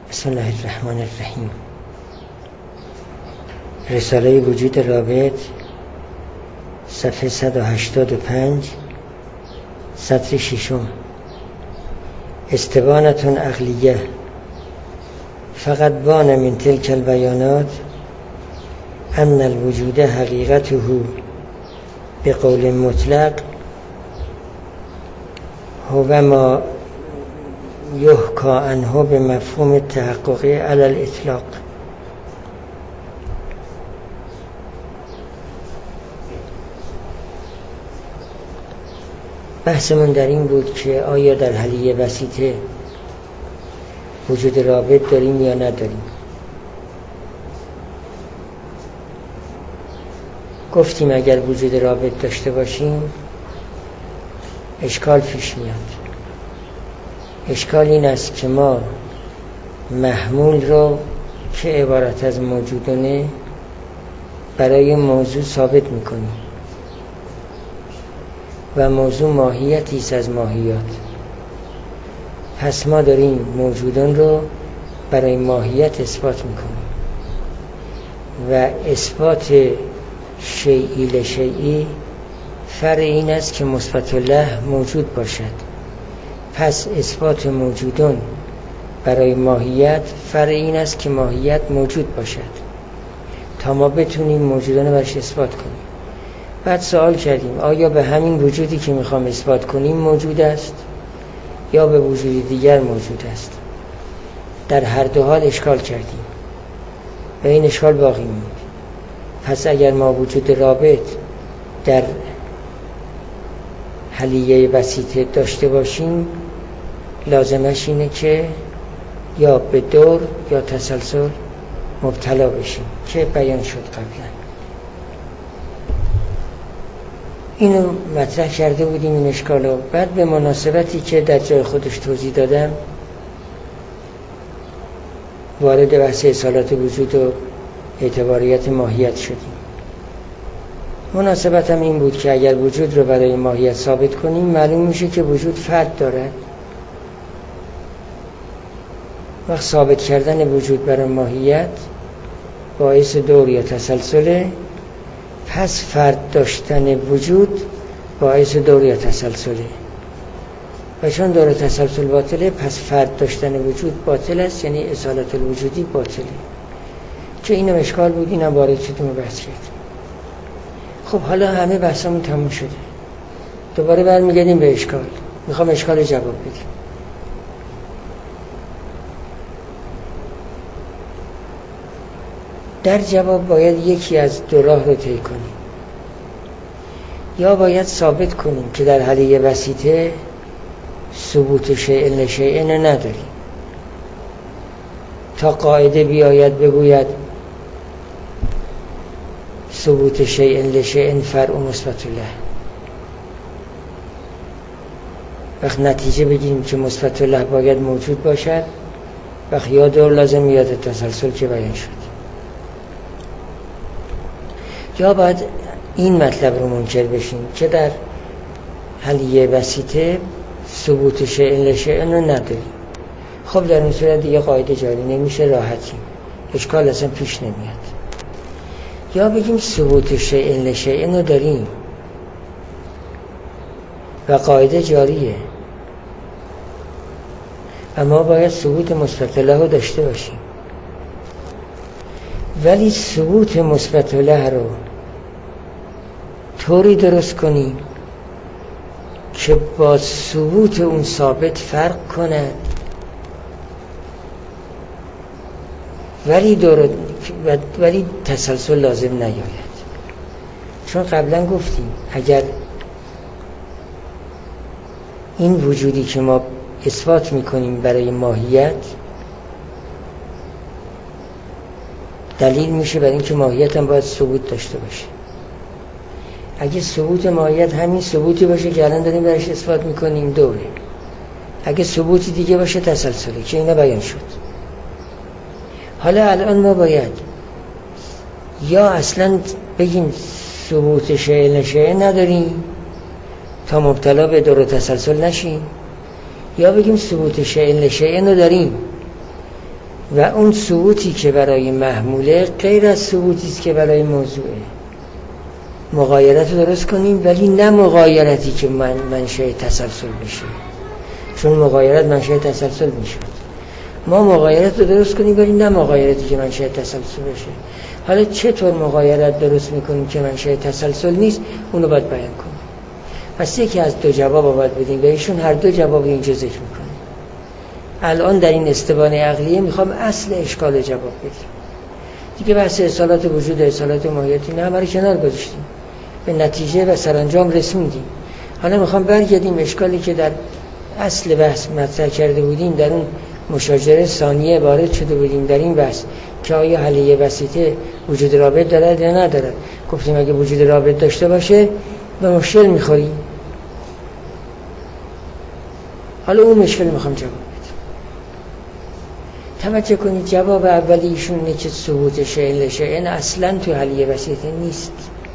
بسم الله الرحمن الرحیم. رساله وجود رابط، صفحه 185، سطر 6. استبانة عقلیه. فقط بان من تلك البیانات ان الوجود حقیقته بقول مطلق هو ما یحکى عنه بمفهوم التحقق علی الاطلاق. بحثمون در این بود که آیا در حلیه وسیطه وجود رابط داریم یا نداریم. گفتیم اگر وجود رابط داشته باشیم اشکال پیش میاد. اشکال این است که ما محمول رو که عبارت از موجودانه برای موضوع ثابت میکنیم و موضوع ماهیتی است از ماهیات. پس ما داریم موجودان رو برای ماهیت اثبات میکنیم و اثبات شیئی لشیئی فرع این است که مثبت الله موجود باشد. پس اثبات موجودان برای ماهیت فرع این است که ماهیت موجود باشد تا ما بتونیم موجودان رو برش اثبات کنیم. بعد سوال کردیم آیا به همین وجودی که میخوام اثبات کنیم موجود است یا به وجود دیگر موجود است. در هر دو حال اشکال کردیم و این اشکال باقی موند. پس اگر ما وجود رابط در حلیه وسیطه داشته باشیم لازمش اینه که یا به دور یا تسلسل مبتلا بشیم که بیان شد قبلا. اینو مطرح کرده بودیم این اشکالو. بعد به مناسبتی که در جای خودش توضیح دادم وارد بحث اصالت وجود و اعتباریت ماهیت شدیم. مناسبت هم این بود که اگر وجود رو برای ماهیت ثابت کنیم معلوم میشه که وجود فرد دارد. وقت ثابت کردن وجود برای ماهیت باعث دور یا تسلسله، پس فرد داشتن وجود باعث دور یا تسلسله و چون دور تسلسل باطله پس فرد داشتن وجود باطل است، یعنی اصالت الوجودی باطله. که اینم اشکال بود، اینم وارد شدیم و بحث کردیم. خب حالا همه بحثمون تموم شده، دوباره برمیگردیم به اشکال. میخوام اشکال جواب بدیم. در جواب باید یکی از دو راه رو طی کنیم. یا باید ثابت کنیم که در حلیه وسیطه ثبوت شیء لشیء نداریم تا قاعده بیاید بگوید ثبوت شیء لشیء فرع مثبت الله. وقت نتیجه بگیریم که مثبت الله باید موجود باشد، وقت یا دور لازم یاد تسلسل که بیان شد. یا باید این مطلب رو منکر بشیم که در حلیه وسیطه ثبوت شیء لشیء نداریم. خب در این صورت دیگه قاعده جاری نمیشه، راحتیم، اشکال اصلا پیش نمیاد. یا بگیم ثبوت شیء لشیء داریم و قاعده جاریه اما باید ثبوت مثبت له رو داشته باشیم. ولی ثبوت مثبت له رو طوری درست کنیم که با ثبوت اون ثابت فرق کنه ولی تسلسل لازم نیاید. چون قبلا گفتیم اگر این وجودی که ما اثبات میکنیم برای ماهیت دلیل میشه برای اینکه ماهیت هم باید ثبوت داشته باشه. اگه ثبوت ماهیت همین ثبوتی باشه که الان داریم برایش اثبات میکنیم دوره، اگه ثبوتی دیگه باشه تسلسله که اینا بیان شد. حالا الان ما باید یا اصلا بگیم ثبوت شیء لشیء نداریم تا مبتلا به دور تسلسل نشیم، یا بگیم ثبوت شیء لشیء نداریم و اون ثبوتی که برای محموله غیر از ثبوتی است که برای موضوعه. مغایرت رو درست کنیم، ولی نه مغایرتی که منشأ تسلسل بشه، چون مغایرت منشأ تسلسل میشه. ما مغایرت رو درست کنیم ولی نه مغایرتی که منشأ تسلسل بشه. حالا چطور مغایرت درست میکنیم که منشأ تسلسل نیست؟ اونو باید بیان کنیم. پس یکی از دو جواب باید بدیم و ایشون هر دو جواب اینجا ذکر میکنه. الان در این استبانه عقلیه میخوام اصل اشکال جواب بدیم. دیگه بحث اصالات وجود، اصالات ماهیتی نه، همه رو کنار گذاشتیم، به نتیجه و سرانجام رسوندیم. حالا میخوام برگردیم اشکالی که در اصل بحث مطرح کرده بودیم، در اون مشاجره ثانیه وارد شده بودیم در این بحث که آیا حلیه وسیطه وجود رابط دارد یا ندارد. گفتیم اگه وجود رابط داشته باشه به مشکل میخوریم. حالا اون مشکل میخوام جواب بدم. توجه کنید جواب اولیشون اینه که ثبوت شیء لشیء اصلا تو حلیه وسیطه نیست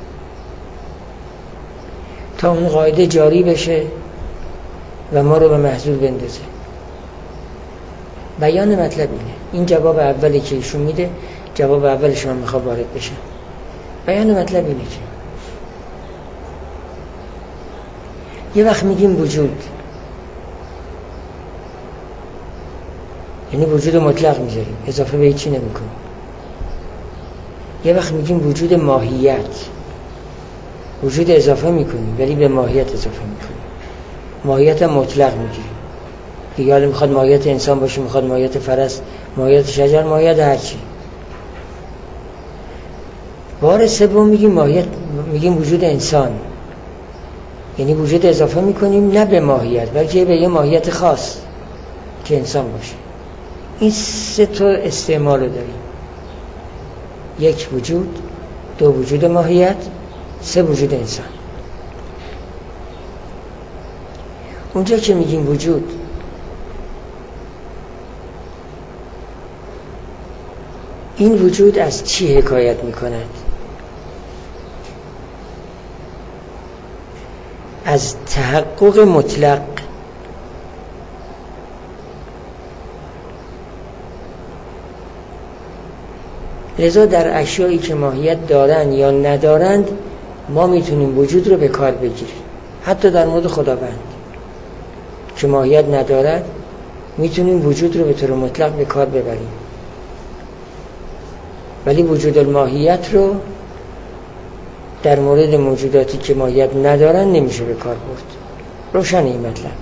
تا اون قاعده جاری بشه و ما رو به محذور بندازه. بیان مطلب اینه. این جواب اولی که ایشون میده، جواب اولش من میخوام وارد بشم. بیان مطلب اینه که یه وقت میگیم وجود، یعنی وجود مطلق میذاریم، اضافه به هیچی نمیکنیم. یه وقت میگیم وجود ماهیت، وجود اضافه میکنیم ولی به ماهیت اضافه میکنیم، ماهیت مطلق میگیریم. دیگه حالا میخواد ماهیت انسان باشه، میخواد ماهیت فرس، ماهیت شجر، ماهیت هرچی. بار سوم میگیم ماهیت، میگیم وجود انسان، یعنی وجود اضافه میکنیم نه به ماهیت بلکه به یه ماهیت خاص که انسان باشه. این سه تا استعمال رو داریم: یک وجود، دو وجود ماهیت، سه وجود انسان. اونجا که میگیم وجود، این وجود از چی حکایت میکند؟ از تحقق مطلق. لذا در اشیایی که ماهیت دارند یا ندارند ما میتونیم وجود رو به کار بگیریم. حتی در مورد خداوند که ماهیت ندارد میتونیم وجود رو به طور مطلق به کار ببریم، ولی وجود الماهیت رو در مورد موجوداتی که ماهیت ندارن نمیشه به کار برد. روشن این مطلب.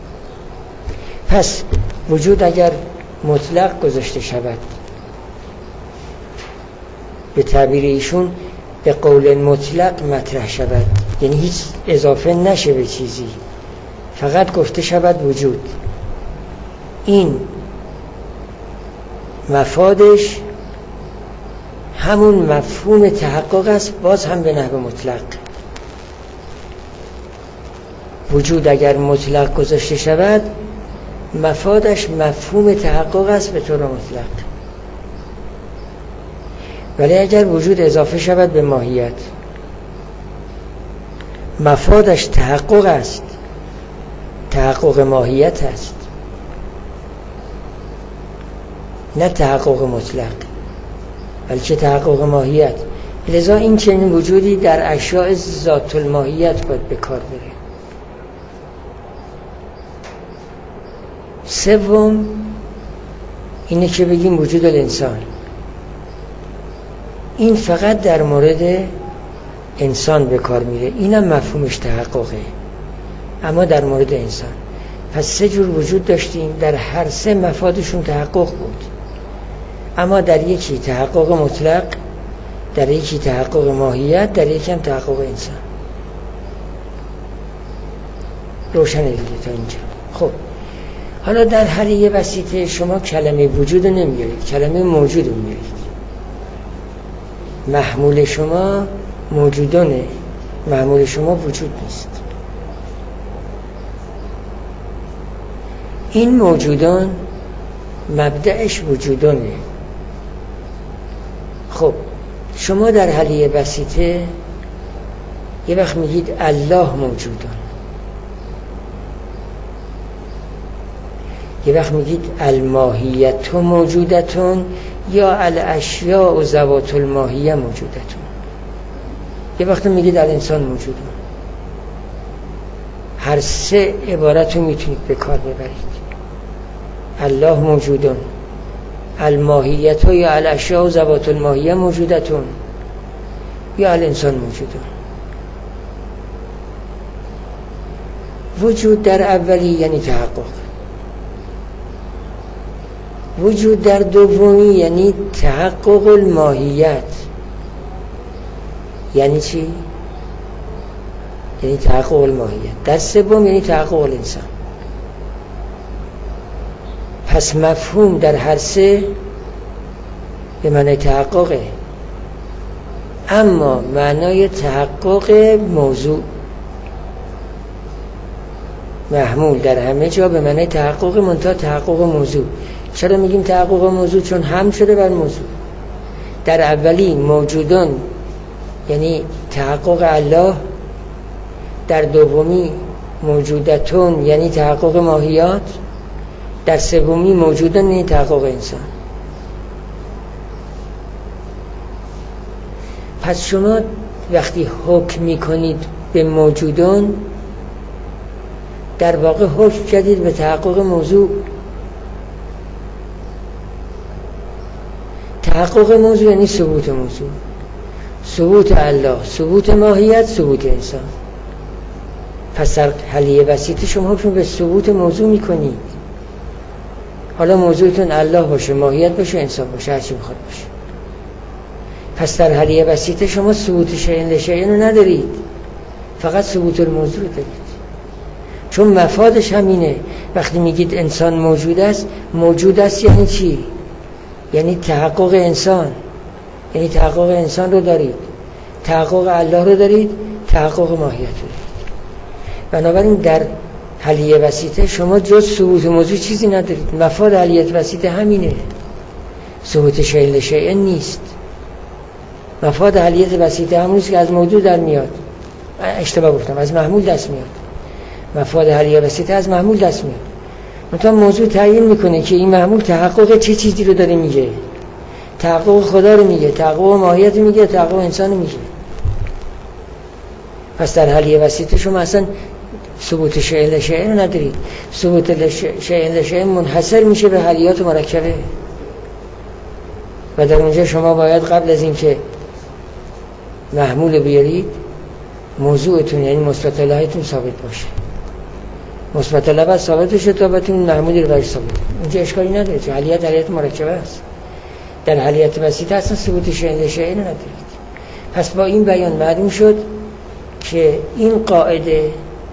پس وجود اگر مطلق گذاشته شود، به تعبیر ایشون به قول مطلق مطرح شود، یعنی هیچ اضافه نشه به چیزی، فقط گفته شود وجود، این مفادش همون مفهوم تحقق است، باز هم به نحو مطلق. وجود اگر مطلق گذاشته شود مفادش مفهوم تحقق است به طور مطلق، ولی اگر وجود اضافه شود به ماهیت مفادش تحقق است، تحقق ماهیت است، نه تحقق مطلق بلکه تحقق ماهیت. لذا این چنین وجودی در اشیاء ذات الماهیت باید به کار بره. سوم اینه که بگیم وجود الانسان، این فقط در مورد انسان به کار میره، اینم مفهومش تحققه، اما در مورد انسان. پس سه جور وجود داشتیم، در هر سه مفادشون تحقق بود، اما در یکی تحقق مطلق، در یکی تحقق ماهیت، در یکی هم تحقق انسان. روشنه دیگه تا اینجا. خب حالا در حلیه وسیطه شما کلمه وجود نمیارید، کلمه موجود رو میارید. محمول شما موجودانه، محمول شما وجود نیست. این موجودان مبدأش وجودانه. خب شما در حلیه وسیطه یه وقت میگید الله موجودان، یه وقت میگید الماهیت موجودتون یا الاشیاء و ذوات الماهیه موجودتون، یه وقت میگید الانسان موجود. هر سه عبارت رو میتونید به کار ببرید. الله موجودون، الماهیت یا الاشیاء و ذوات الماهیه موجودتون یا الانسان موجودون. وجود در اولی یعنی تحقق، وجود در دومی یعنی تحقق الماهیت. یعنی چی؟ یعنی تحقق الماهیت. در سوم یعنی تحقق الانسان. پس مفهوم در هر سه به معنی تحققه، اما معنای تحقق موضوع محمول در همه جا به معنی تحقق منتها تحقق موضوع. چرا میگیم تحقق موضوع؟ چون هم شده بر موضوع. در اولی موجودون یعنی تحقق الله، در دومی موجودتون یعنی تحقق ماهیات، در سومی موجودن یعنی تحقق انسان. پس شما وقتی حکم میکنید به موجودان در واقع حکم کردید به تحقق موضوع. تحقق موضوع یعنی ثبوت موضوع، ثبوت الله، ثبوت ماهیت، ثبوت انسان. پس در حلیه وسیط شما حکم به ثبوت موضوع میکنید. حالا موضوعتون الله باشه، ماهیت باشه، انسان باشه، هرچی میخواد باشه. پس در حلیه وسیط شما ثبوت شیء لشیء رو ندارید، فقط ثبوت الموضوع دارید. چون مفادش همینه. وقتی میگید انسان موجود است، موجود است یعنی چی؟ یعنی تحقق انسان، یعنی تحقق انسان رو دارید، تحقق الله رو دارید، تحقق ماهیت رو دارید. بنابراین در حلیه وسیطه شما جز ثبوت موضوع چیزی ندارید. مفاد حلیه وسیطه همینه، ثبوت شیء لشیء نیست. مفاد حلیه وسیطه همونیست که از موضوع در میاد. اشتباه گفتم، از محمول دست میاد. مفاد حلیه وسیطه از محمول دست میاد. مثلا موضوع تعیین میکنه که این محمول تحقق چه چیزی رو داره میگه. تحقق خدا رو میگه، تحقق ماهیت میگه، تحقق انسان میگه. پس در حلیه وسیطه شما اصلا ثبوت شیء لشیء رو ندارید. ثبوت شیء لشیء منحصر میشه به حلیات مرکبه و در اونجا شما باید قبل از اینکه محمول بیارید موضوعتون یعنی مثبت الهیتون ثابت باشه. مثبت الهی ثابت بشه تا بتون محمولی رو برش ثابت. اونجا اشکالی نداره، چون حلیت مرکبه است. در حلیت وسیطه اصلا ثبوت شیء لشیء رو ندارید. پس با این بیان معلوم شد که این قاعده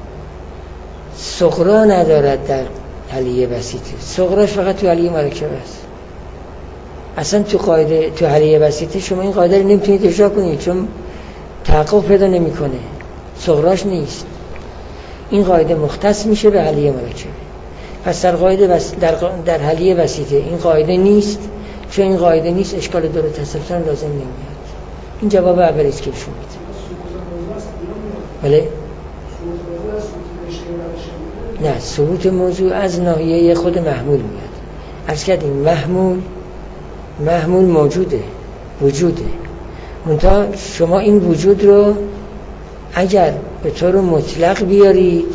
صغرا ندارد در حلیه وسیطه. صغراش فقط تو حلیه مرکبه است. اصلا تو قاعده تو حلیه وسیطه شما این قاعده رو نمیتونید اجرا کنید، چون تحقق پیدا نمیکنه، صغراش نیست. این قاعده مختص میشه به حلیه مرکبه. پس در قاعده در حلیه وسیطه این قاعده نیست. چون این قاعده نیست اشکال دور تسلسل لازم نمیاد. این جواب اولی است که شما میدید. بله؟ نه، ثبوت موضوع از ناحیه خود محمول میاد. عرض کردیم محمول موجوده، وجوده. منتها شما این وجود رو اگر به طور مطلق بیارید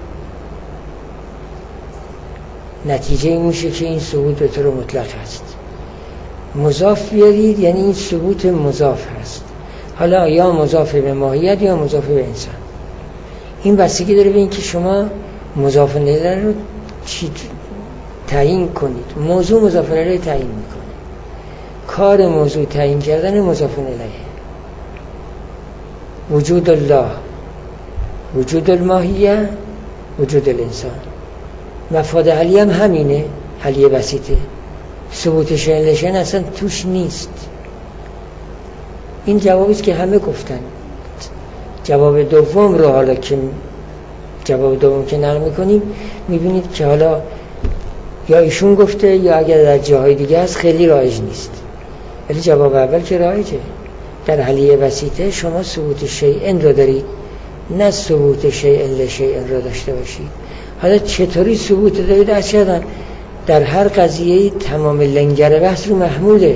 نتیجه این میشه که این ثبوت به طور مطلق هست. مضاف بیارید یعنی این ثبوت مضاف هست. حالا یا مضاف به ماهیت یا مضاف به انسان. این بستگی داره به این که شما مضاف الیه رو چی تعیین کنید. موضوع مضاف الیه تعیین میکنه. کار موضوع تعیین کردن مضاف الیه. وجود الله، وجود الماهیه، وجود الانسان. مفاد حلیه هم همینه، حلیه وسیطه. ثبوت شیء لشیء اصلا توش نیست. این جوابی است که همه گفتن. جواب دوم رو حالا که نقل میکنیم میبینید که حالا یا ایشون گفته یا اگر در جاهای دیگه هست خیلی رایج نیست، ولی جواب اول که رایجه. در حلیه وسیطه شما ثبوت شیء رو دارید، نه ثبوت شیء لشیء رو داشته باشید. حالا چطوری ثبوت دارید؟ از چه در هر قضیه تمام لنگر بحث رو محموله.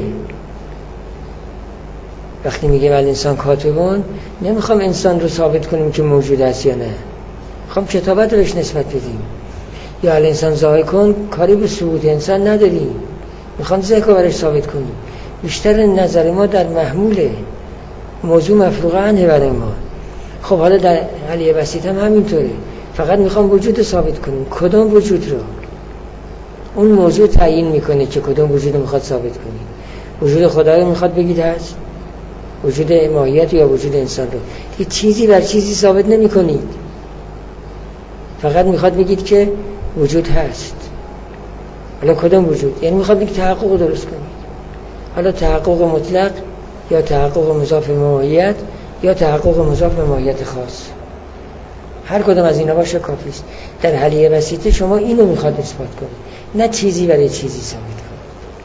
وقتی میگه الانسان کاتبون، نمیخوام انسان رو ثابت کنیم که موجود است یا نه، میخوام کتابت رو بهش نسبت بدیم. یا الانسان ظاهر کن، کاری به ثبوت انسان نداریم، میخوام ذکر برش ثابت کنیم. بیشتر نظر ما در محموله، موضوع مفروغه عنه برای ما. خب حالا در حلیه بسیط هم همینطوره، فقط میخوام وجود ثابت کنیم. کدام وجود رو؟ اون موضوع تعیین میکنه که کدام وجود رو میخواد ثابت کنیم. وجود خدا رو میخواد بگید هست، وجود ماهیت یا وجود انسان رو. دیگه چیزی بر چیزی ثابت نمی کنید، فقط میخواد بگید که وجود هست. حالا کدام وجود؟ یعنی میخواد بگید تحقق رو درست کنید. حالا تحقق مطلق یا تحقق مضاف به ماهیت یا تحقق مضاف به ماهیت خاص، هر کدام از اینا باشه کافی است. در حلیه بسیطه شما اینو میخواد اثبات کنید، نه چیزی برای چیزی ثابت کنید.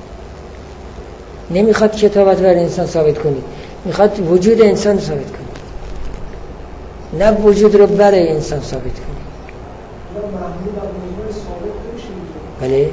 نمیخواد کتابت برای انسان ثابت کنید، میخواد وجود انسان ثابت کنید، نه وجود رو برای انسان ثابت کنید. بله،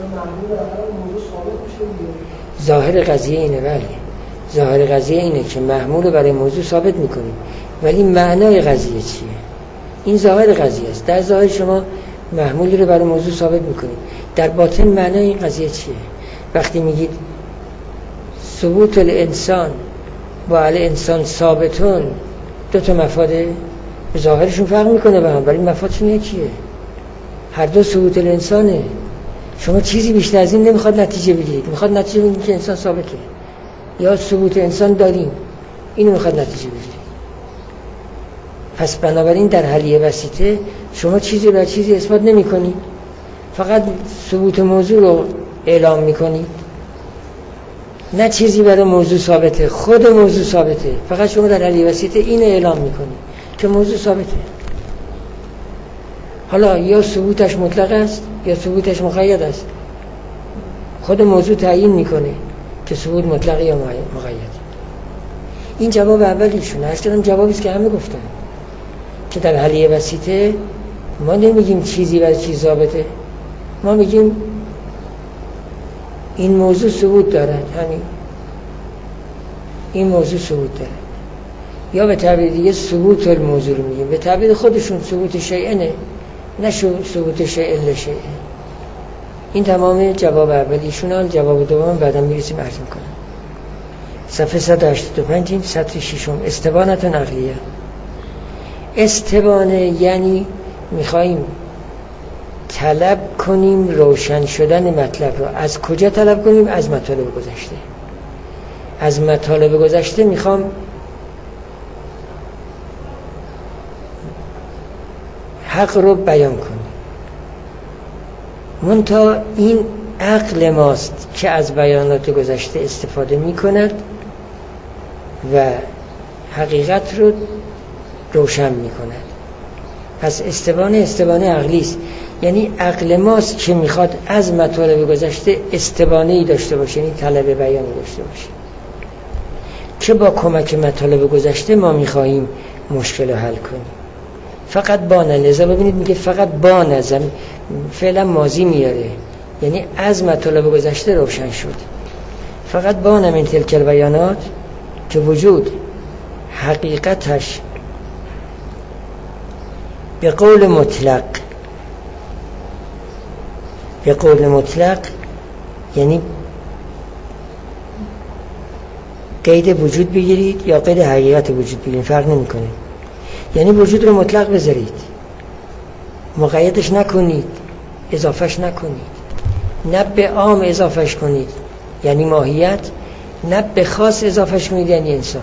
ظاهر قضیه اینه. بله، ظاهر قضیه اینه که محمول رو برای موضوع ثابت میکنیم، ولی معنای قضیه چیه؟ این ظاهر قضیه است. در ظاهر شما محمولی رو برای موضوع ثابت میکنید، در باطن معنای این قضیه چیه؟ وقتی میگید ثبوت الانسان با الانسان ثابتون، دو تا مفاده ظاهرشون فرق میکنه به هم، ولی مفادشون یکیه. هر دو ثبوت الانسانه. شما چیزی بیشتر از این نمیخواد نتیجه بگیرید، میخواد نتیجه بگیرید که انسان ثابته، یا ثبوت انسان داریم، اینو میخواد نتیجه بگیرید. پس بنابراین در حلیه بسیطه شما چیزی بر چیزی اثبات نمی کنید، فقط ثبوت موضوع رو اعلام میکنید. نه چیزی برای موضوع ثابته، خود موضوع ثابته، فقط شما در حلیه بسیطه این اعلام میکنید که موضوع ثابته. حالا یا ثبوتش مطلق است یا ثبوتش مقید است، خود موضوع تعیین میکنه که ثبوت مطلق یا مقید. این جواب اولیشونه. هرچند جوابی است که همه گفتن که در حلیه بسیطه ما نمیگیم چیزی برای چیز ثابته، ما میگیم این موضوع ثبوت دارد، همین این موضوع ثبوت دارد. یا به تعبیر دیگه ثبوت الموضوع رو میگیم، به تعبیر خودشون ثبوت شیئنه، نه ثبوت شیئن لشیئن. این تمام جواب اولیشون. جواب دوم بعدا میرسیم عرض میکنم. صفحه 185 سطر 6 استبانت نقلیه. استبانه یعنی میخواییم طلب کنیم روشن شدن مطلب را. از کجا طلب کنیم؟ از مطالب گذشته. از مطالب گذشته میخوام حق رو بیان کنیم. منتها این عقل ماست که از بیانات گذشته استفاده میکند و حقیقت رو روشن میکند. پس استبانه عقلی است، یعنی عقل ماست که میخواد از مطالب گذشته استبانه‌ای داشته باشه، یعنی طلب بیانی داشته باشه که با کمک مطالب گذشته ما میخواهیم مشکل رو حل کنیم. فقط با نلزا ببینید میگه فقط با نظم، فعلا ماضی میاره، یعنی از مطالب گذشته روشن شد. فقط با نمین تلکل بیانات که وجود حقیقتش به قول مطلق، به قول مطلق یعنی قید وجود بگیرید یا قید حقیقت وجود بگیرید، فرق نمی کنه. یعنی وجود رو مطلق بذارید، مقیدش نکنید، اضافهش نکنید، نه به عام اضافهش کنید یعنی ماهیت، نه به خاص اضافهش کنید یعنی انسان.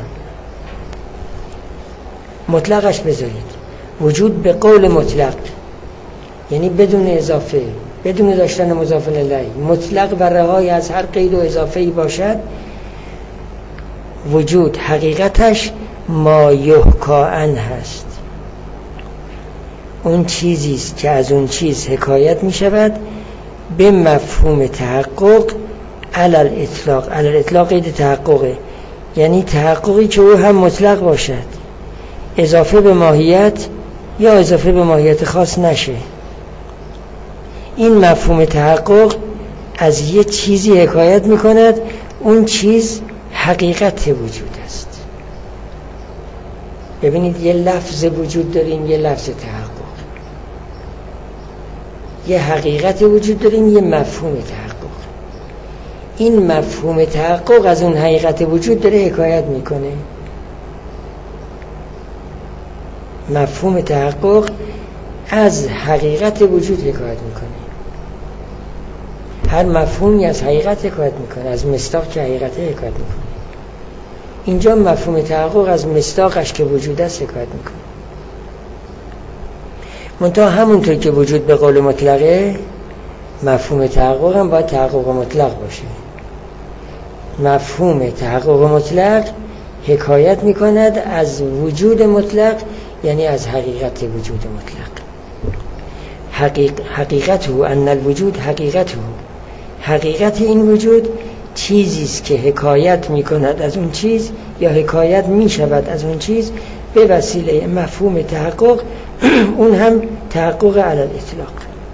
مطلقش بذارید. وجود به قول مطلق یعنی بدون اضافه، بدون داشتن مضاف الیه، مطلق و رهای از هر قید و اضافه‌ای باشد. وجود حقیقتش ما یحکی‌عن هست، اون چیزی است که از اون چیز حکایت می شود به مفهوم تحقق علی الاطلاق. علی الاطلاق قید تحققه، یعنی تحققی که او هم مطلق باشد، اضافه به ماهیت یا اضافه به ماهیت خاص نشه. این مفهوم تحقق از یه چیزی حکایت میکند، اون چیز حقیقت وجود است. ببینید یه لفظ وجود داریم، یه لفظ تحقق، یه حقیقت وجود داریم، یه مفهوم تحقق. این مفهوم تحقق از اون حقیقت وجود داره حکایت میکنه. مفهوم تحقق از حقیقت وجود حکایت میکنه. هر مفهومی از حقیقت حکایت میکنه، از مصداق که حقیقت حکایت میکنه. اینجا مفهوم تحقق از مصداقش که وجود است حکایت میکنه. منتها همونطور که وجود به قول مطلقه، مفهوم تحقق هم باید تحقق مطلق باشه. مفهوم تحقق مطلق حکایت میکند از وجود مطلق، یعنی از حقیقت وجود مطلق. حقیقته ان الوجود حقیقته، حقیقت این وجود چیزی است که حکایت میکند از اون چیز یا حکایت میشود از اون چیز به وسیله مفهوم تحقق، اون هم تحقق علی الاطلاق.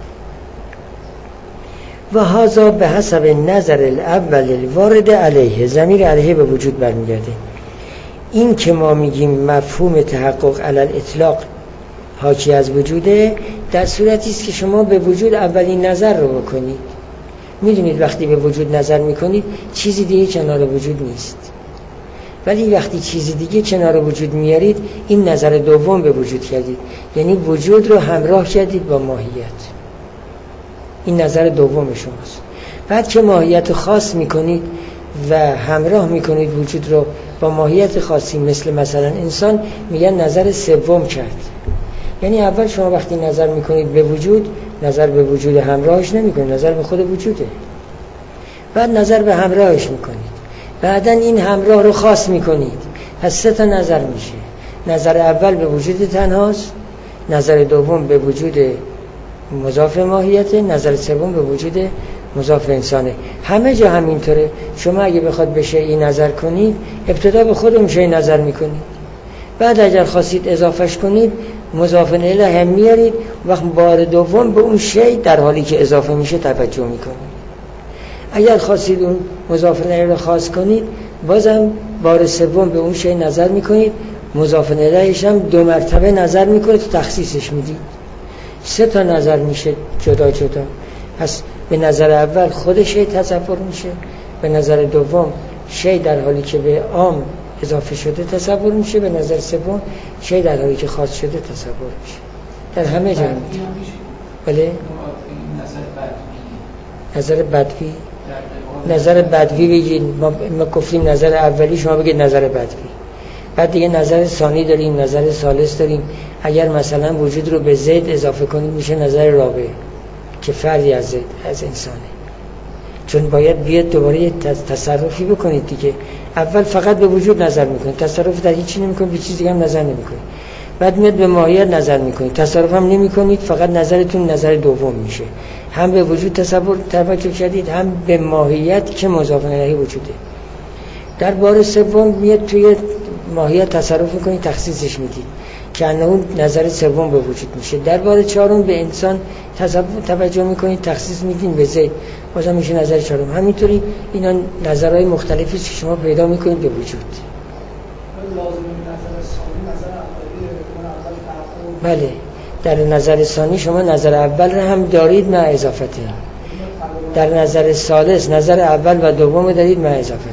و هذا به حسب نظر الاول الوارد علیه، ضمیر علیه به وجود برمیگرده. این که ما میگیم مفهوم تحقق علی الاطلاق حاکی از وجوده، در صورتی است که شما به وجود اولین نظر رو بکنید. میدونید وقتی به وجود نظر میکنید چیزی دیگه کنار وجود نیست، ولی وقتی چیزی دیگه کنار وجود میارید، این نظر دوم به وجود کردید، یعنی وجود رو همراه کردید با ماهیت. این نظر دوم شماست. بعد که ماهیت خاص میکنید و همراه میکنید وجود رو با ماهیت خاصی، مثلا انسان، میگن نظر سوم کرد. یعنی اول شما وقتی نظر میکنید به وجود، نظر به وجود همراهش نمیکنید، نظر به خود وجوده. بعد نظر به همراهش میکنید، بعدن این همراه رو خاص میکنید. پس 3 تا نظر میشه. نظر اول به وجود تنهاست، نظر دوم به وجود مضاف ماهیته، نظر سوم به وجود مضاف انسانه. همه جا همینطوره. شما اگه بخواد به شیئی نظر کنید، ابتدا به خود اون شیء نظر میکنید، بعد اگر خواستید اضافهش کنید، مضاف الیه هم میارید، وقت بار دوم به اون شیء در حالی که اضافه میشه توجه میکنید. اگر خواستید اون مضاف الیه رو خاص کنید، بازم بار سوم به اون شیء نظر میکنید، مضاف الیهش هم 2 مرتبه نظر میکنید، تخصیصش میدید. 3 تا نظر میشه جدا جدا. پس به نظر اول خود شیء تصور میشه، به نظر دوم شیء در حالی که به عام اضافه شده تصور میشه، به نظر سوم شیء در حالی که خاص شده تصور میشه. در همه جا. بله؟ نظر بدوی. نظر بدوی بگید. ما گفتیم نظر اولی، شما بگید نظر بدوی. بعد دیگه نظر ثانی داریم، نظر ثالث داریم. اگر مثلا وجود رو به زید اضافه کنید میشه نظر رابع که فردی از زید، از انسانه. چون باید بیاد دوباره تصرفی بکنید دیگه. اول فقط به وجود نظر میکنید، تصرف در هیچی نمیکنید، به چیز دیگه هم نظر نمیکنید. بعد میاد به ماهیت نظر میکنید، تصرف هم نمیکنید، فقط نظرتون نظر دوم میشه. هم به وجود توجه کردید، هم به ماهیت که مضاف الیه وجوده. در بار سوم میاد توی ماهیت تصرف میکنید، تخصیصش میدید که اون نظر سوم به وجود میشه. در بار چهارم به انسان توجه میکنید، تخصیص میدین به زید، بازم میشه نظر چهارم. همینطوری اینا نظرهای مختلفی که شما پیدا میکنید به وجود. بله، در نظر ثانی شما نظر اول را هم دارید مع اضافته، در نظر ثالث نظر اول و دوم دارید مع اضافته.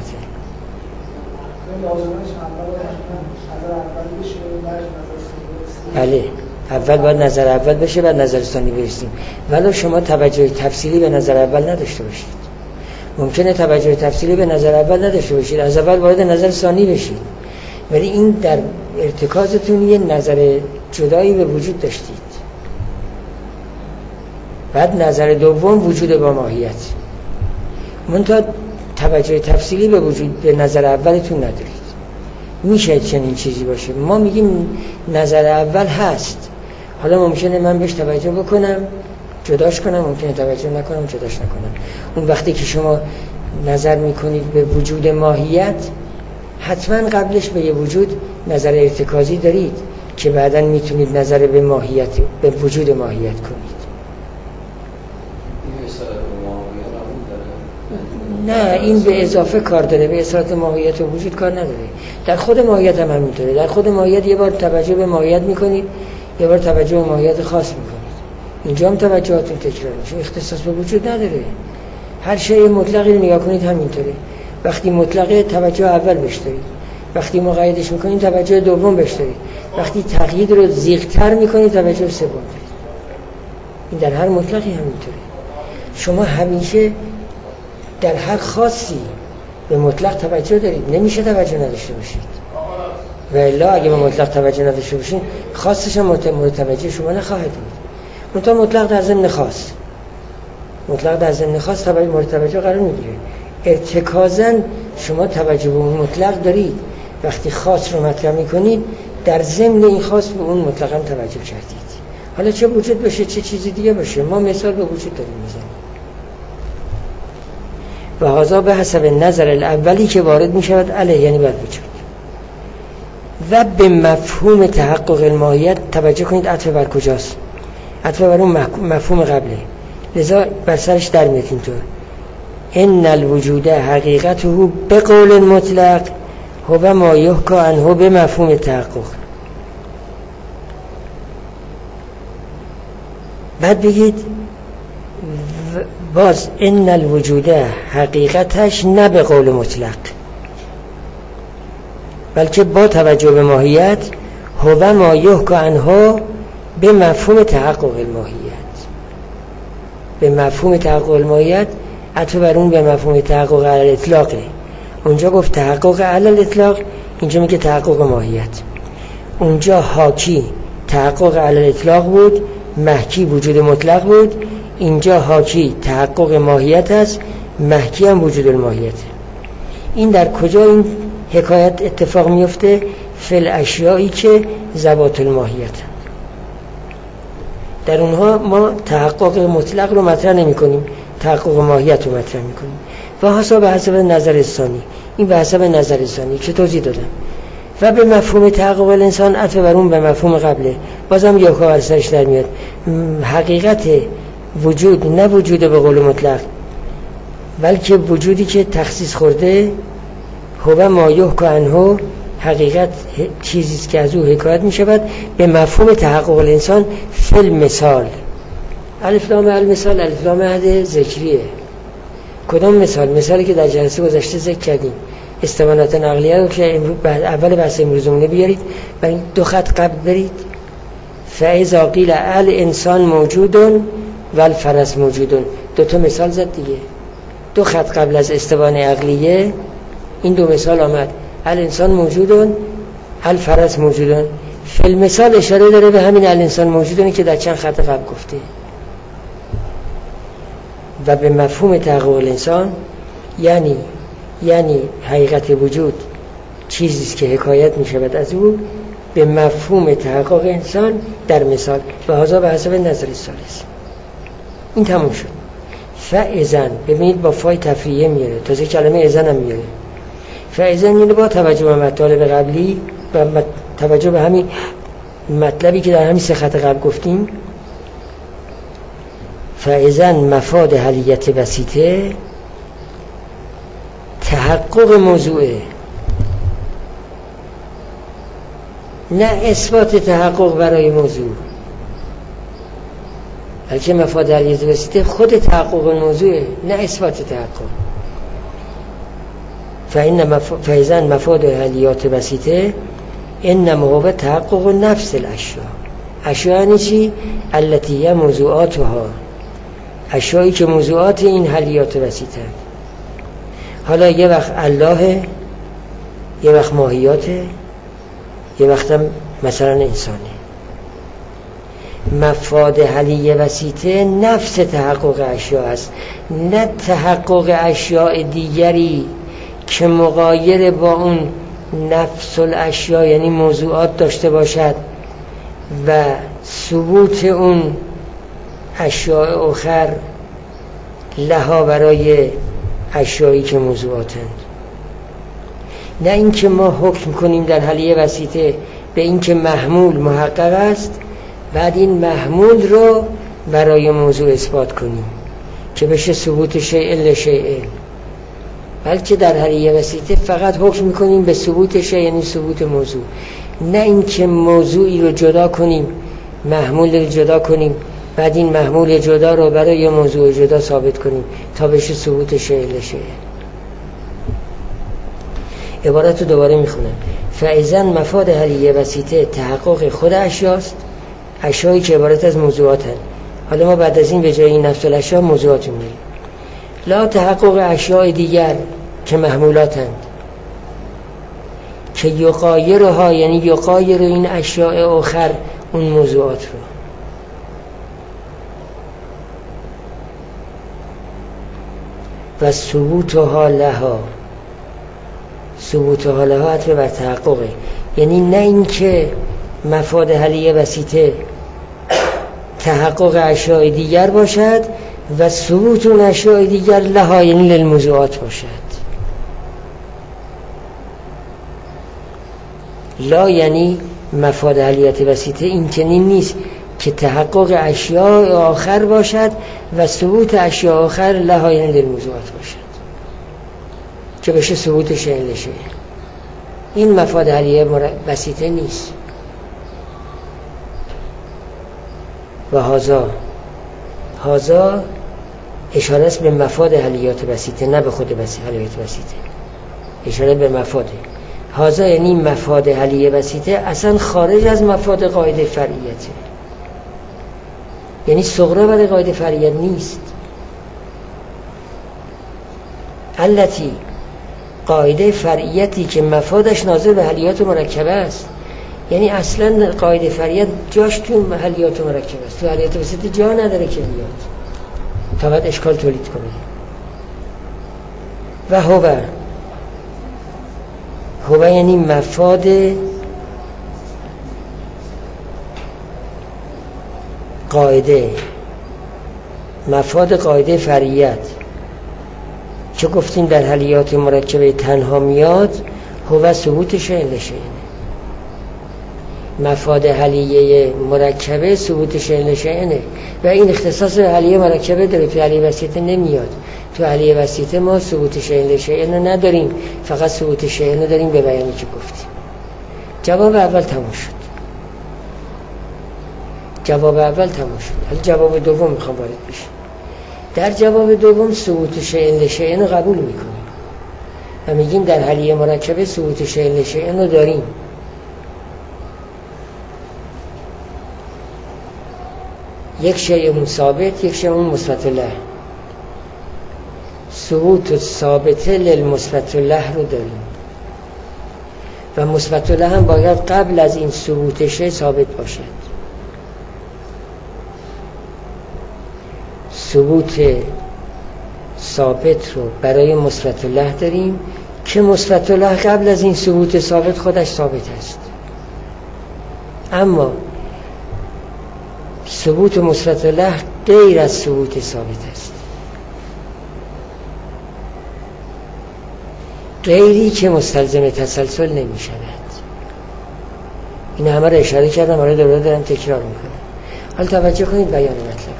بله، اول باید نظر اول بشه بعد نظر ثانی برسیم. ولی شما توجه تفصیلی به نظر اول نداشته باشید. ممکنه توجه تفصیلی به نظر اول نداشته باشید، از اول وارد نظر ثانی بشید، ولی این در ارتکازتون یه نظر جدایی به وجود داشتید. بعد نظر دوم وجود با ماهیت، منتها توجه تفصیلی به وجود به نظر اولتون ندارید. میشه چنین چیزی باشه. ما میگیم نظر اول هست، حالا ممکنه من بهش توجه بکنم جداش کنم، ممکنه توجه نکنم جداش نکنم. اون وقتی که شما نظر میکنید به وجود ماهیت، حتما قبلش به یه وجود نظر ارتکازی دارید که بعداً میتونید نظر به ماهیت، به وجود ماهیت کنید. نه، این به اضافه کار داره، به اثبات ماهیت و وجود کار نداره. در خود ماهیت هم همینطوره. در خود ماهیت یه بار توجه به ماهیت میکنید، یه بار توجه به ماهیت خاص میکنید. اینجا هم توجهاتون تکرار میشه، اختصاص به وجود نداره. هر شی مطلقی رو نگاه کنید همینطوره. وقتی مطلقه توجه اول بهش دارید، وقتی مقیدش میکنید توجه دوم بهش دارید، وقتی تقیید رو زیغ‌تر میکنید توجه سوم دارید. این در هر مطلقی همینطوره. شما همیشه در هر خاصی به مطلق توجه دارید، نمیشه توجه نداشته باشید. و الا اگه به مطلق توجه نداشته باشین خاصش هم متوجه شما نخواهد بود. مطلق در ضمن خاص، مطلق در ضمن خاص توجه قرار میگیره. ارتکازاً شما توجه به اون مطلق دارید، وقتی خاص رو مطرح میکنید در ضمن این خاص به اون مطلق هم توجه کردید. حالا چه وجود باشه چه چیزی دیگه باشه، ما مثال به وجود داریم میزنیم. و هذا به حسب نظر الاولی که وارد میشود علیه، یعنی بر وجود. و به مفهوم تحقق الماهیت توجه کنید. عطف بر کجاست؟ عطف بر اون مفهوم قبله، لذا بر سرش در میاد اینطور: ان الوجود حقیقته به قول مطلق هو ما یحکی عنه به مفهوم تحقق. بعد بگید باز ان الوجود حقیقتش نه به قول مطلق، بلکه با توجه به ماهیت هو ما یحکی عنه به مفهوم تحقق الماهیت. به مفهوم تحقق الماهیت عطف بر اون به مفهوم تحقق علی الاطلاقه. اونجا گفت تحقق علی الاطلاق، اینجا میگه تحقق ماهیت. اونجا حاکی تحقق علی الاطلاق بود، محکی وجود مطلق بود. اینجا حاکی تحقق ماهیت است، محکی هم وجود الماهیت. این در کجا این حکایت اتفاق میفته؟ فی الاشیایی که ذوات الماهیت، در اونها ما تحقق مطلق رو مطرح نمی کنیم، تحقق ماهیت رو مطرح می کنیم. و به حسب نظر ثانی، این به حسب نظر ثانی که توضیح دادم. و به مفهوم تحقق الانسان عطف بر اون به مفهوم قبله، بازم یاکا بر سرش در میاد. حقیقت وجود نه وجود به قول مطلق، بلکه وجودی که تخصیص خورده. هو ما یحکی عنه، حقیقت چیزیست که از او حکایت می شود به مفهوم تحقق الانسان فی المثال. الف لام المثال الف لام عهد ذکریه. کدام مثال؟ مثالی که در جلسه گذشته ذکر کردیم، استمانات نقلیه رو که اول بحث امروزمونه بیارید، برای 2 خط قبل برید. فاذا قیل الانسان موجود و الفرس موجود، 2 تا مثال زد دیگه. 2 خط قبل از استوان عقلیه این 2 مثال آمد: الانسان موجود، الفرس موجود. فی المثال اشاره داره به همین الانسان موجودونی که در چند خط قبل گفته. و به مفهوم تحقق الانسان یعنی حقیقت وجود چیزیست که حکایت می شود از او به مفهوم تحقق انسان در مثال. و هذا به حسب نظر ثالث. این تموم شد. فاذن، ببینید با فای تفریعه میاره، تازه کلمه اذن هم میاره. فاذن یعنی با توجه به مطالب قبلی و توجه به همین مطلبی که در همین 3 خط قبل گفتیم. فاذن مفاد حلیت بسیطه تحقق موضوعه، نه اثبات تحقق برای موضوع، بلکه مفاد حلیت بسیطه خود تحقق موضوعه، نه اثبات تحقق. فاذن مفاد حلیات بسیطه انما هو تحقق نفس الاشیاء. اشیاء یعنی چی؟ التي موضوعاتها، اشیایی که موضوعات این حلیات بسیطه. حالا یه وقت الله، یه وقت ماهیاته، یه وقت هم مثلا انسانه. مفاد حلیه بسیطه نفس تحقق اشیاء است، نه تحقق اشیاء دیگری که مغایر با اون نفس الاشیاء یعنی موضوعات داشته باشد و ثبوت اون اشیاء اخر لها برای اشیایی که موضوعاتند. نه اینکه ما حکم کنیم در حلیه بسیطه به اینکه محمول محقق است، بعد این محمول رو برای موضوع اثبات کنیم که بشه ثبوت شیء لشیء. بلکه در حلیه وسیطه فقط حکم میکنیم به ثبوت شیء، یعنی ثبوت موضوع، نه اینکه موضوعی رو جدا کنیم، محمول رو جدا کنیم، بعد این محمول جدا رو برای یه موضوع جدا ثابت کنیم تا بشه ثبوت شیء لشیء. عبارت رو دوباره میخونم: فاذا مفاد حلیه وسیطه تحقق خود اشیاست، اشیایی که عبارت از موضوعات هست. حالا ما بعد از این به جای این نفس الاشیا موضوعات میگیم. لا تحقق اشیاء دیگر که محمولاتند که یقایرها، یعنی یقایر این اشیاء آخر اون موضوعات رو. و ثبوتها لها، ثبوتها لها عطف بر تحققه، یعنی نه این که مفاد حلیه وسیطه تحقق اشیاء دیگر باشد و ثبوت اون اشیاء دیگر لها، یعنی للموضوعات باشد. لا یعنی مفاد حلیت وسیطه این چنین نیست که تحقق اشیاء آخر باشد و ثبوت اشیاء آخر لها، یعنی للموضوعات باشد که بشه ثبوت شیء لشیء. این مفاد حلیه وسیطه نیست. و هازا اشاره است به مفاد حلیات وسیطه، نه به خود حلیات وسیطه. اشاره به مفاده. هازا یعنی مفاد حلیه وسیطه اصلا خارج از مفاد قاعده فرعیته، یعنی صغرا برای قاعده فرعیت نیست. التی قاعده فرعیتی که مفادش ناظر به حلیات مرکبه است، یعنی اصلا قاعده فرعیت جاش تو حلیات مرکبه است، تو حلیات وسیطه جا نداره که بیاد تا بعد اشکال تولید کنه. و هو یعنی مفاد قاعده، مفاد قاعده فرعیت که گفتیم در حلیات مرکبه تنها میاد، هو ثبوت شیء لشیء. مفاد حلیه مرکبه ثبوت شیء لشیء و این اختصاص حلیه مرکبه داره، تو حلیه وسیطه نمیاد. تو حلیه وسیطه ما ثبوت شیء لشیء نداریم، فقط ثبوت شیء داریم به بیانی که گفتیم. جواب اول تموم شد. حالا جواب دوم میخوام وارد بشم. در جواب دوم ثبوت شیء لشیء رو قبول میکنیم و میگیم در حلیه مرکبه ثبوت شیء لشیء رو داریم. یک شیء ثابت، یک شیء مثبت له. ثبوت ثابت للمثبت له رو داریم و مثبت له هم باید قبل از این ثبوت شیء ثابت باشد. ثبوت ثابت رو برای مثبت له داریم که مثبت له قبل از این ثبوت ثابت خودش ثابت است. اما ثبوت مثبت له غیر از ثبوت ثابت است، غیری که مستلزم تسلسل نمی شود. این همه را اشاره کردم، حالا دوباره دارم تکرار میکنم. حالا توجه کنید بیان مطلب.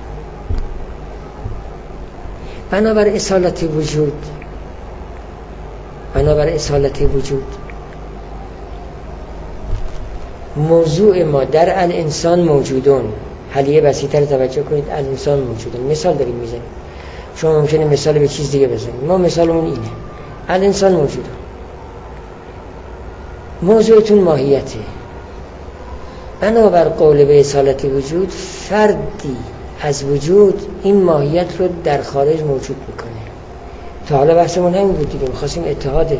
بنابر اصالت وجود موضوع ما در الانسان موجودون. حلیه وسیطه رو توجه کنید، الانسان موجودون. مثال داریم میزنیم، شما ممکنه مثال به چیز دیگه بزنید، ما مثالمون اینه: الانسان موجودون. موضوعتون ماهیته. بنابر قول به اصالت وجود فردی از وجود این ماهیت رو در خارج موجود میکنه. تا حالا بحثمون همین بود دیگه، میخواستیم اتحاد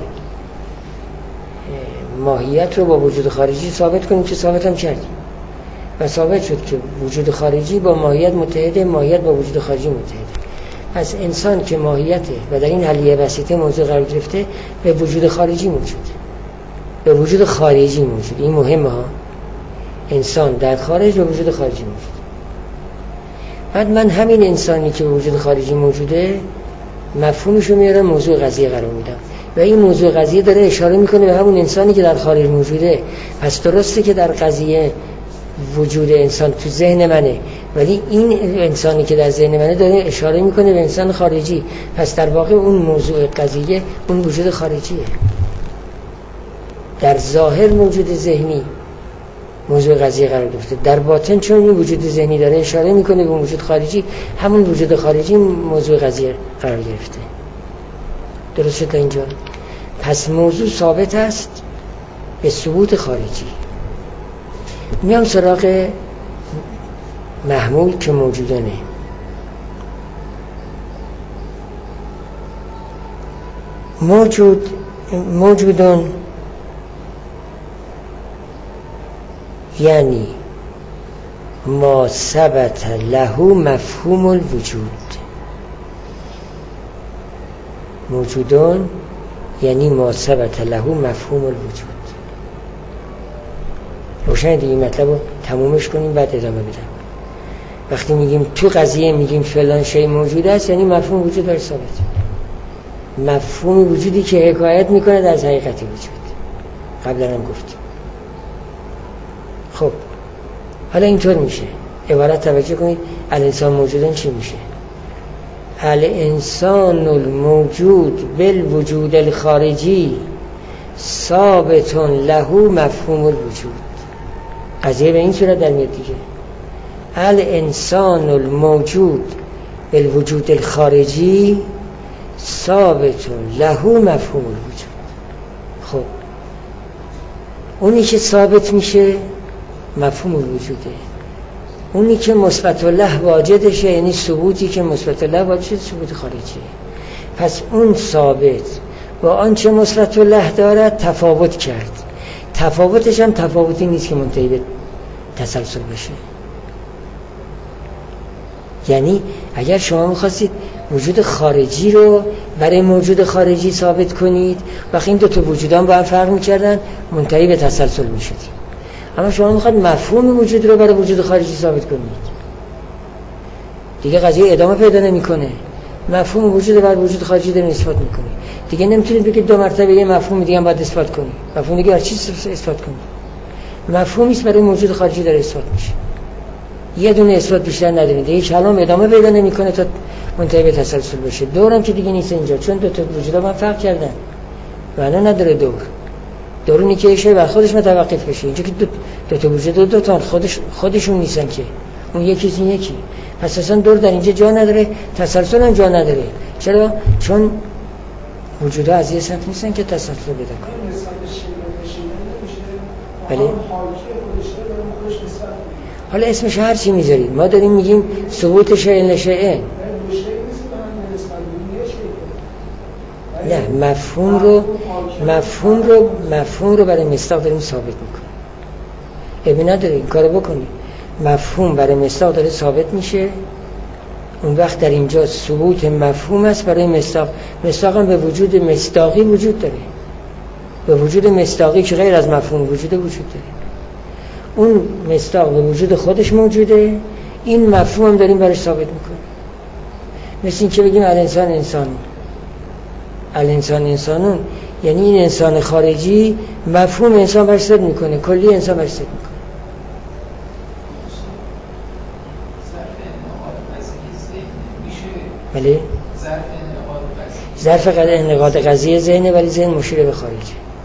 ماهیت رو با وجود خارجی ثابت کنیم که ثابت هم کردیم و ثابت شد که وجود خارجی با ماهیت متحده، ماهیت با وجود خارجی متحده. پس انسان که ماهیته و در این حلیه وسیطه موضوع قرار گرفته، به وجود خارجی موجوده، به وجود خارجی موجوده. این مهمه ها، انسان در خارج به وجود خارجی موجوده. بعد من همین انسانی که به وجود خارجی موجوده مفهومشو میارم موضوع قضیه قرار میدم و این موضوع قضیه داره اشاره میکنه به همون انسانی که در خارج موجوده. پس درسته که در قضیه وجود انسان تو ذهن منه، ولی این انسانی که در ذهن منه داره اشاره میکنه به انسان خارجی. پس در واقع اون موضوع قضیه اون وجود خارجیه. در ظاهر موجود ذهنی موضوع قضیه قرار گرفته، در باطن چون این وجود ذهنی داره اشاره میکنه به وجود خارجی، همون وجود خارجی موضوع قضیه قرار گرفته. درست شد اینجا؟ پس موضوع ثابت است به ثبوت خارجی. میام سراغ محمول که موجودانه. موجودون یعنی ما ثبت له مفهوم الوجود. موجودون یعنی ما ثبت له مفهوم الوجود. روشن دیگه مطلب رو تمومش کنیم بعد ادامه بدم. وقتی میگیم تو قضیه میگیم فلان شی موجود است، یعنی مفهوم وجود داره ثابت. مفهوم وجودی که حکایت میکنه از حقیقت وجود. قبلا هم گفتیم. خب حالا اینطور میشه. عبارت توجه کنید، الانسان موجودن چی میشه؟ الانسان الموجود بالوجود الخارجی ثابت له مفهوم الوجود. قضیه به این صورت در میاد دیگه. الانسان الموجود بالوجود الخارجی ثابت له مفهوم الوجود. خب اونی که ثابت میشه مفهوم الوجوده، اونی که مثبت له واجدشه، یعنی ثبوتی که مثبت له واجد ثبوت خارجیه. پس اون ثابت با آنچه مثبت له دارد تفاوت کرد. تفاوتش هم تفاوتی نیست که منتهی به تسلسل بشه. یعنی اگر شما می‌خواستید وجود خارجی رو برای موجود خارجی ثابت کنید، وقتی این دو تا وجودان با هم فرق می‌کردن منتهی به تسلسل می‌شد. اما شما می‌خواید مفهوم وجود رو برای وجود خارجی ثابت کنید، دیگه قضیه ادامه پیدا نمی‌کنه. مفهوم وجود رو برای وجود خارجی دارین اثبات می‌کنید. دیگه نمی‌تونید بگید دو مرتبه یه مفهوم دیگه هم باید اثبات کنید. مفهوم دیگه هر چیز اثبات کنید. مفهومی است برای موجود خارجی داره اثبات میشه. یه دونه اثبات بیشتر ندارید. دیگه کلام ادامه پیدا نمی‌کنه تا منتهی به تسلسل بشه. دورم که دیگه نیست اینجا، چون دو تا وجودا با هم فرق کردن. معنا نداره دورونی که ایشه بر خودش متوقف بشه. اینجا که دو تا وجود دو تا خودشون نیستن که. اون یکی این یکی. پس اصلا دور در اینجا جا نداره، تسلسل هم جا نداره. چرا؟ چون وجودها از یه سمت نیستن که تسلسل پیدا کنن. بله. حالا اسمش هر چی میذارید، ما داریم میگیم ثبوت شیء لشیء. نه، مفهوم رو برای مصداق داریم ثابت میکنیم. ابی نداره این کارو بکنیم. مفهوم برای مصداق داره ثابت میشه. اون وقت در اینجا ثبوت مفهوم است برای مصداق. مصداق هم به وجود مصداقی وجود داره، به وجود مصداقی که غیر از مفهوم وجود داره. اون مصداق به وجود خودش موجوده، این مفهوم هم داریم برای ثابت میکنیم. مثل این که بگیم الانسان انسانون، یعنی این انسان خارجی مفهوم انسان برش ثابت میکنه، کلی انسان برش ثابت میکنه. بله؟ ظرف انعقاد قضیه ذهنه، ولی ذهن مشیر به خارجه.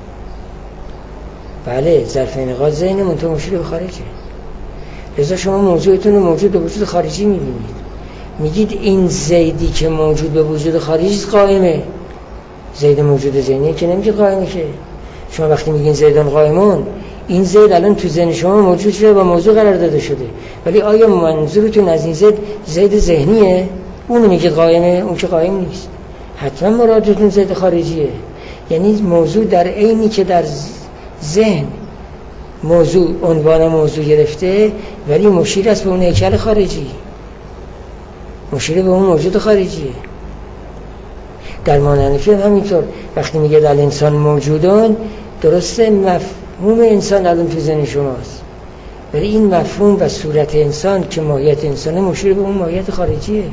بله، ظرف انعقاد ذهن منتها مشیر به خارجه. لذا شما موضوعتون رو موجود به وجود خارجی میبینید. میگید این زیدی که موجود به وجود خارجی قائمه. زید موجود ذهنی که نمیگید قائمه که. شما وقتی میگین زیدان قائمون، این زید الان تو ذهن شما موجود شده و موضوع قرار داده شده، ولی آیا منظورتون از این زید ذهنیه؟ اون میگید قائمه، اون که قائم نیست. حتما مرادتون زید خارجیه. یعنی موضوع در عینی که در ذهن موضوع عنوان موضوع گرفته، ولی مشیر است به اون هیکل خارجی، مشیر به اون موجود خارجیه. در معنی هم همینطور. وقتی میگه در انسان موجودان، درسته مفهوم انسان الان تو ذهن شماست، ولی این مفهوم و صورت انسان که ماهیت انسانه مشیر به اون ماهیت خارجیه.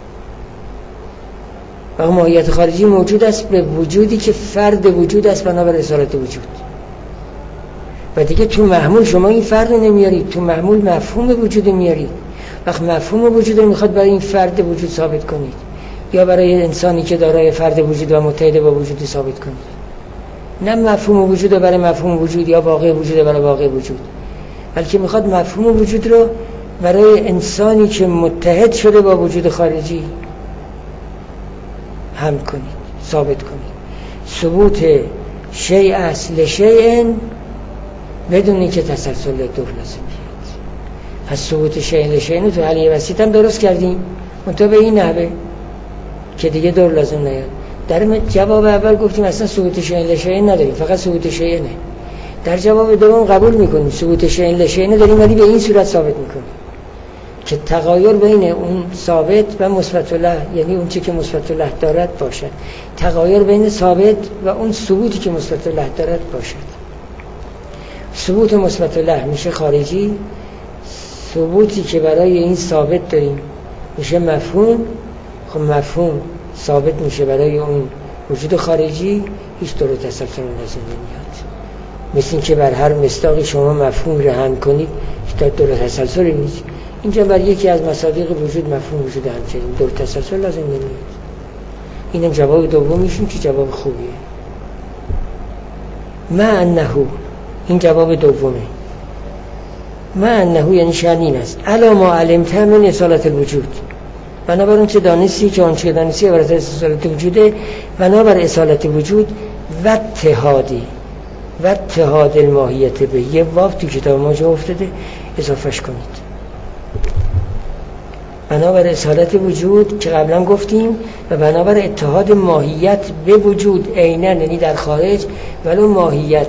و ماهیت خارجی موجود است به وجودی که فرد وجود است بنابر اصالت وجود. و دیگه تو محمول شما این فرد رو نمیارید، تو محمول مفهوم وجود میارید. وقت مفهوم وجود رو میخواد برای این فرد وجود ثابت کنید یا برای انسانی که دارای فرد وجود و متحد با وجود ثابت کنید. نه مفهوم وجود رو برای مفهوم وجود یا واقع وجود رو برای واقع وجود، بلکه میخواد مفهوم وجود رو برای انسانی که متحد شده با وجود خارجی حمل کنید، ثابت کنید. ثبوت شیء اصل شیء بدون اینکه تسلسل دور لازم بیاد. پس ثبوت شیء لشیء تو حلیه وسیط هم درست کردیم، منتها به این نحوه که دیگه دور لازم نیاد. در جواب اول گفتیم اصلا ثبوت شیء لشیء نداریم، فقط ثبوت شیء نه. در جواب دوم قبول میکنیم ثبوت شیء لشیء نداریم، ولی به این صورت ثابت میکنیم که تغایر بین اون ثابت و مثبت له، یعنی اون چی که مثبت له دارد باشد، تغایر بین ثابت و اون ثبوتی که مثبت له دارد باشد. ثبوت مثبت له میشه خارجی، ثبوتی که برای این ثابت داریم میشه مفهوم. خب مفهوم ثابت میشه برای اون وجود خارجی، هیچ دور تسلسل لازم نمیاد. مثل این که بر هر مصداقی شما مفهوم رهن کنید هیچ دور تسلسلی نیست. اینجا بر یکی از مصادیق وجود مفهوم وجود هم چنین دور تسلسل لازم نمیاد. اینم جواب دوم میشون که جواب خوبیه. ما انه، این جواب دومه. ما انه یعنی شأن این است الا ما علمت من اصالت الوجود، بنابر اون چه دانستی که اون چه دانستی عبارت از اصالت وجوده، بنابر اصالت وجود و اتحادی و اتحاد الماهیت به یه واو تو کتاب ما جا افتاده اضافهش کنید. بنابر اصالت وجود که قبلا گفتیم و بنابر اتحاد ماهیت به وجود عیناً، یعنی در خارج، ولو ماهیت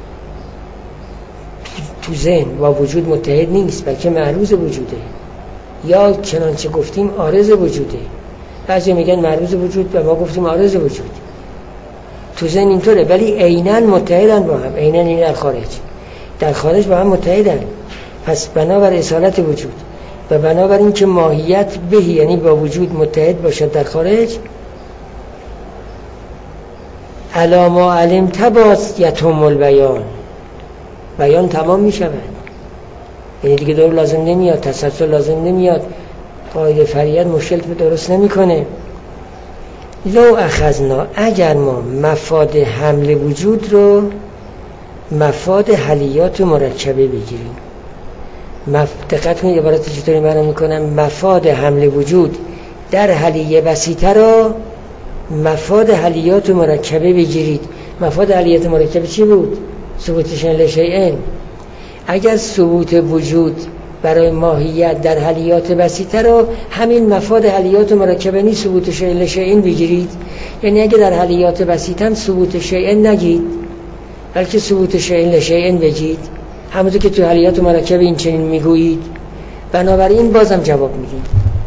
تو ذهن با وجود متحد نیست بلکه معروض وجوده، یا چنانچه گفتیم عارض وجوده. بعضی میگن معروض وجود و ما گفتیم عارض وجود. تو ذهن اینطوره ولی عیناً متحدن با هم، عیناً این در خارج با هم متحدن. پس بنابر اصالت وجود و بنابر این که ماهیت بهی، یعنی با وجود متحد باشد در خارج، الا ما علمت باز یتم البیان، بیان تمام می شود، یعنی دیگه دور لازم نمیاد، تسلسل لازم نمیاد، قاعده فریاد مشکل درست نمی کنه. لو اخذنا، اگر ما مفاد حمل وجود رو مفاد حلیات مرکبه بگیریم، دقت کنید عبارت چطوری معنی میکنم، مفاد حمل وجود در حلیه بسیطه را مفاد حلیات مرکبه بگیرید. مفاد حلیات مرکبه چی بود؟ ثبوت شیء لشیء. اگر ثبوت وجود برای ماهیت در حلیات بسیطه را همین مفاد حلیات مرکبه نیست ثبوت شیء لشیء بگیرید، یعنی اگر در حلیات بسیطه ثبوت شیء نگید بلکه ثبوت شیء لشیء بگید، همونطور که تو حلیات مرکبه این چنین میگویید، بنابراین بازم جواب میدید.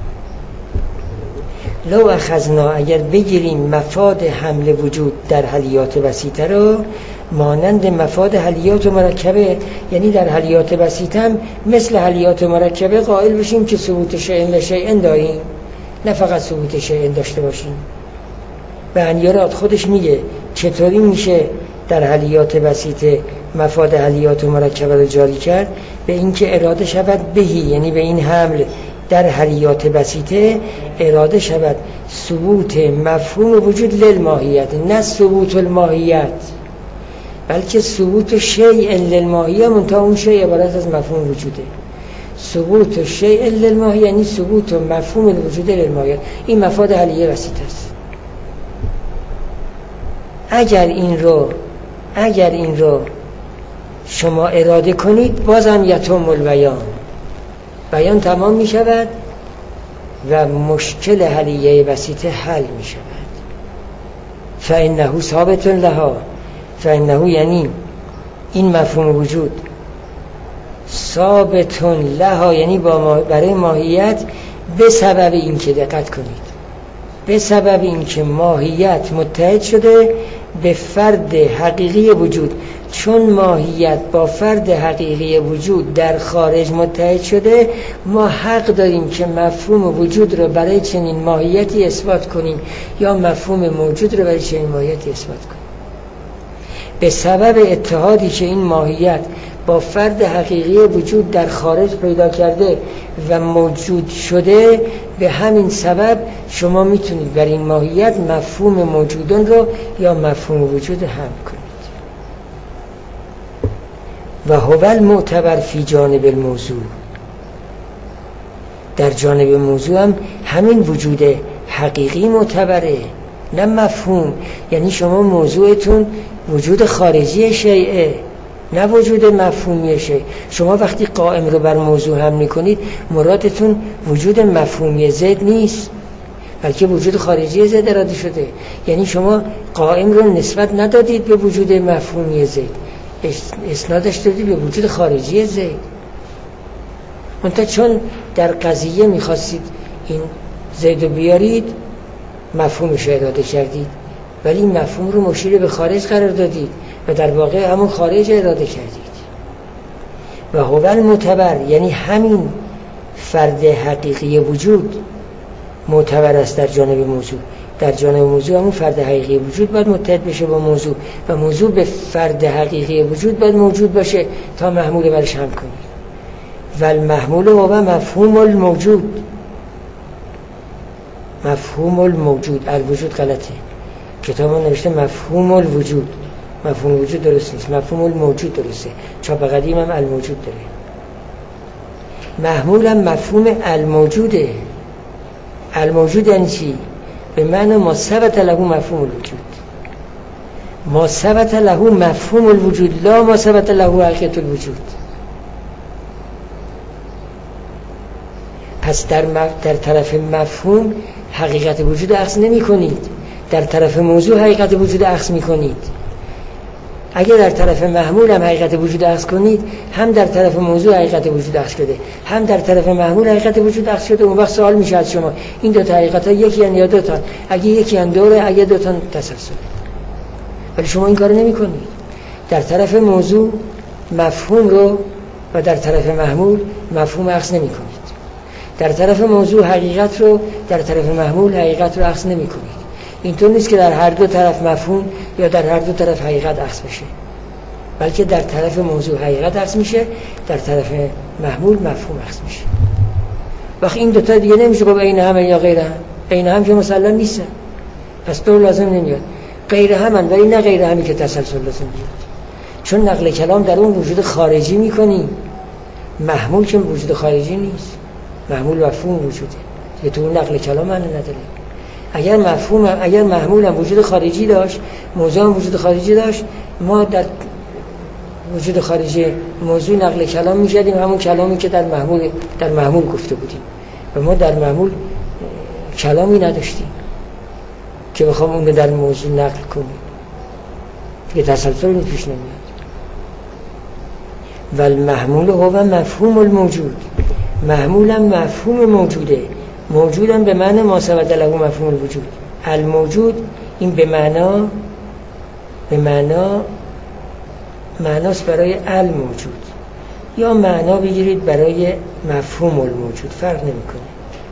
لو اخذنا، اگر بگیریم مفاد حمل وجود در حلیات بسیطه را مانند مفاد حلیات مرکبه، یعنی در حلیات بسیطه هم مثل حلیات مرکبه قائل بشیم که ثبوت شیء لشیء داریم، نه فقط ثبوت شیء داشته باشیم. به انیارات خودش میگه چطوری میشه در حلیات بسیطه مفاد حلیات مرکبه رو جاری کرد، به اینکه اراده شود بهی، یعنی به این حمل در حلیات بسیطه اراده شود ثبوت مفهوم وجود للماهیت، نه ثبوت الماهیت بلکه ثبوت شیء للماهیه، منتها اون شیء عبارت از مفهوم وجوده. ثبوت شیء للماهیه یعنی ثبوت مفهوم الوجود للماهیت، این مفاد حلیه بسیطه است. اگر این رو شما اراده کنید بازم یتم البیان، بیان تمام می شود و مشکل حلیه بسیطه حل می شود. فإنه ثابت لها، فإنه یعنی این مفهوم وجود ثابت لها، یعنی برای ماهیت به سبب این که دقت کنید، به سبب این که ماهیت متحد شده به فرد حقیقی وجود. چون ماهیت با فرد حقیقی وجود در خارج متحد شده، ما حق داریم که مفهوم وجود رو برای چنین ماهیتی اثبات کنیم یا مفهوم موجود رو برای چنین ماهیتی اثبات کنیم. به سبب اتحادی که این ماهیت با فرد حقیقی وجود در خارج پیدا کرده و موجود شده، به همین سبب شما میتونید بر این ماهیت مفهوم موجودن رو یا مفهوم وجود حمل کنید. و هو المعتبر فی جانب الموضوع، در جانب موضوع هم همین وجود حقیقی معتبره، نه مفهوم. یعنی شما موضوعتون وجود خارجی شیئه، نه وجود مفهومی شیء. شما وقتی قائم رو بر موضوع هم میکنید، مرادتون وجود مفهومی ضد نیست، بلکه وجود خارجی ضد اراده شده. یعنی شما قائم رو نسبت ندادید به وجود مفهومی ضد، اسنادش دادید به وجود خارجی ضد. منتها چون در قضیه میخواستید این ضد رو بیارید، مفهومش اراده کردید، ولی مفهوم رو مشیر به خارج قرار دادید و در واقع همون خارج اراده کردید. و هو المعتبر، یعنی همین فرد حقیقی وجود معتبر است در جانب موضوع. در جانب موضوع همون فرد حقیقی وجود باید متحد بشه با موضوع و موضوع به فرد حقیقی وجود باید موجود باشه تا محمول برش هم کنید. و المحمول هو مفهوم الموجود. مفهوم الموجود، الوجود غلطه، کتاب ما نوشته مفهوم الوجود. مفهوم الوجود درست نیست، مفهوم الموجود درسته. چاپ قدیم هم الموجود داره. محمول هم مفهوم الموجوده. الموجود یعنی چی؟ به معنی ما ثبت له مفهوم الوجود. ما ثبت له مفهوم الوجود، لا ما ثبت له حقیقت الوجود. پس در طرف مفهوم حقیقت وجود اخذ نمی کنید، در طرف موضوع حقیقت وجود اخذ می کنید. اگر در طرف محمول هم حقیقت وجود اخذ کنید، هم در طرف موضوع حقیقت وجود اخذ شده، هم در طرف محمول حقیقت وجود اخذ شده. اون وقت سوال میشه از شما این دو تا حقیقت ها یکی ان یا دو تا؟ اگه یکی ان دوره، اگه دو تا تسلسله. ولی شما این کارو نمی کنید. در طرف موضوع مفهوم رو و در طرف محمول مفهوم اخذ نمی کنید. در طرف موضوع حقیقت رو، در طرف محمول حقیقت رو اخذ نمی کنید. اینطور نیست که در هر دو طرف مفهوم یا در هر دو طرف حقیقت اخذ بشه، بلکه در طرف موضوع حقیقت اخذ میشه، در طرف محمول مفهوم اخذ میشه. وقتی این دوتا دیگه نمیشه گفت عین هم یا غیر هم. عین هم که مسلم نیستن، پس دو لازم نمیاد. غیر همن، ولی نه غیر همی که تسلسل لازم بیاد، چون نقل کلام در اون وجود خارجی میکنیم. محمول که وجود خارجی نیست، محمول مفهوم وجوده که تو اون نقل کلام معنی نداره. اگر محمول هم وجود خارجی داشت، موضوع هم وجود خارجی داشت، ما در وجود خارجی موضوع نقل کلام می‌کردیم، همون کلامی که در محمول گفته بودیم، و ما در محمول کلامی نداشتیم که بخوام اون رو در موضوع نقل کنیم، که تسلسل پیش نمیاد. و المحمول هو مفهوم الموجود. محمول هم مفهوم موجوده. موجودم به معنی ما ثبت له مفهوم الوجود. الموجود این به معناست برای الموجود، یا معنا بگیرید برای مفهوم الموجود، فرق نمیکنه.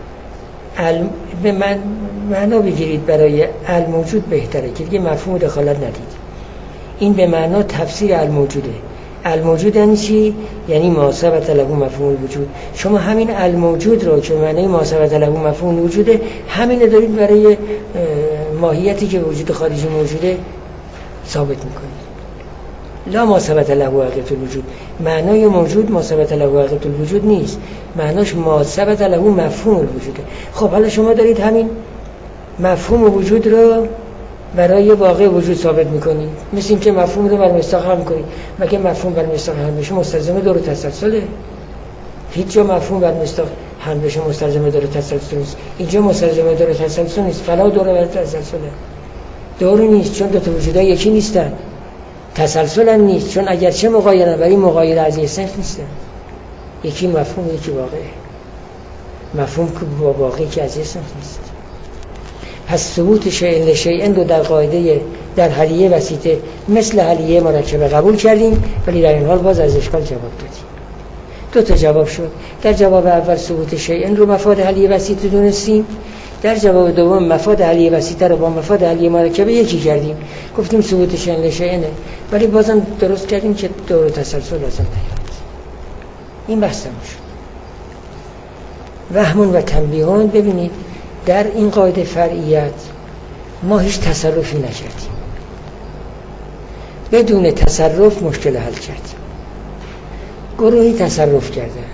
به معنا بگیرید برای الموجود بهتره که دیگه مفهوم دخالت ندید. این به معنا تفسیر الموجوده. الموجود یعنی چی؟ یعنی ما ثبت له مفهوم الوجود. شما همین الموجود رو که معنی ما ثبت له مفهوم الوجوده، همین رو دارید برای ماهیتی که وجود خارجی موجوده ثابت میکنید. لا ما ثبت له حقیقت الوجود. معنای موجود ما ثبت له حقیقت الوجود نیست، معناش ما ثبت له مفهوم الوجوده. خب حالا شما دارید همین مفهوم وجود رو برای واقع وجود ثابت میکنید، مثل این که مفهوم رو بر مصداق حمل کنید. مگه مفهوم بر مصداق حمل بشه مستلزم دور تسلسله؟ هیچ جا مفهوم بر مصداق حمل بشه مستلزم دور تسلسل نیست. اینجا مستلزم دور تسلسل نیست، فلا دور بر تسلسله. دور نیست، چون دو تا وجودها یکی نیستن. تسلسل هم نیست، چون اگرچه مغایرن ولی مغایر از این صنف نیستن. یکی مفهوم، یکی واقعه. مفهوم که با واقعی که از این صنف نیست. پس ثبوت شیء لشیء رو در قاعده در حلیه وسیطه مثل حلیه مرکبه قبول کردیم، ولی در این حال باز از اشکال جواب دادیم. دو تا جواب شد. در جواب اول ثبوت شیء رو مفاد حلیه وسیطه دونستیم، در جواب دوم مفاد علیه وسیطه رو با مفاد علیه مرکبه یکی کردیم، گفتیم ثبوت شیء لشیء، ولی بازم درست کردیم که دور تسلسل لازم نیست. این بحثم شد. وهم و تنبیهون. ببینید در این قاعده فرعیت ما هیچ تصرفی نکردیم، بدون تصرف مشکل حل کردیم. گروهی تصرف کردند.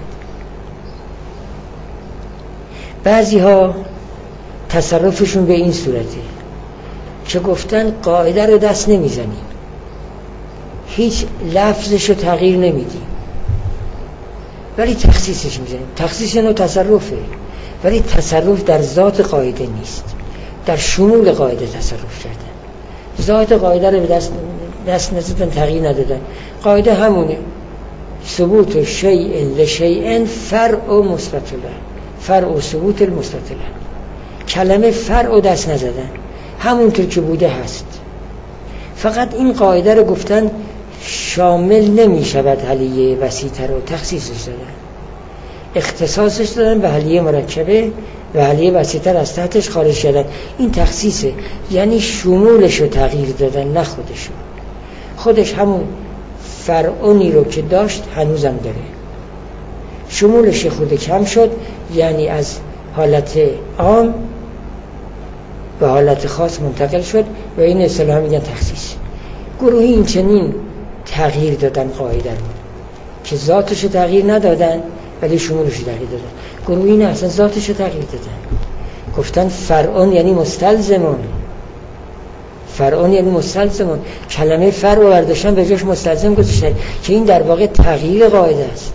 بعضی ها تصرفشون به این صورته که گفتن قاعده رو دست نمیزنیم، هیچ لفظش رو تغییر نمیدیم، ولی تخصیصش میزنیم. تخصیص نوع تصرفه، ولی تصرف در ذات قاعده نیست، در شمول قاعده تصرف کردن. ذات قاعده رو به دست نزدن، تغییر ندادن. قاعده همونه، ثبوت شیء لشیء فرع و مستطلع، فرع و ثبوت المستطلع. کلمه فرع و دست نزدن، همونطور که بوده هست. فقط این قاعده رو گفتن شامل نمی شود حلیه وسیطه رو تخصیصش دادن، اختصاصش دادن به حلیه مرکبه و حلیه وسیطه رو از تحتش خارج کردن. این تخصیصه، یعنی شمولش رو تغییر دادن، نه خودش. خودش همون فرعونی رو که داشت هنوزم داره، شمولش خود کم شد، یعنی از حالت عام به حالت خاص منتقل شد و این اصطلاح میگن تخصیص. گروهی این چنین تغییر دادن قاعده رو که ذاتش رو تغییر ندادن ولی شمولش رو تغییر دادن. گروهی نه، اصلا ذاتش رو تغییر دادن، گفتن فرعون یعنی مستلزمون. فرعون یعنی مستلزمون، کلمه فرع رو برداشتن به جاش مستلزم گذاشتن که این در واقع تغییر قاعده است.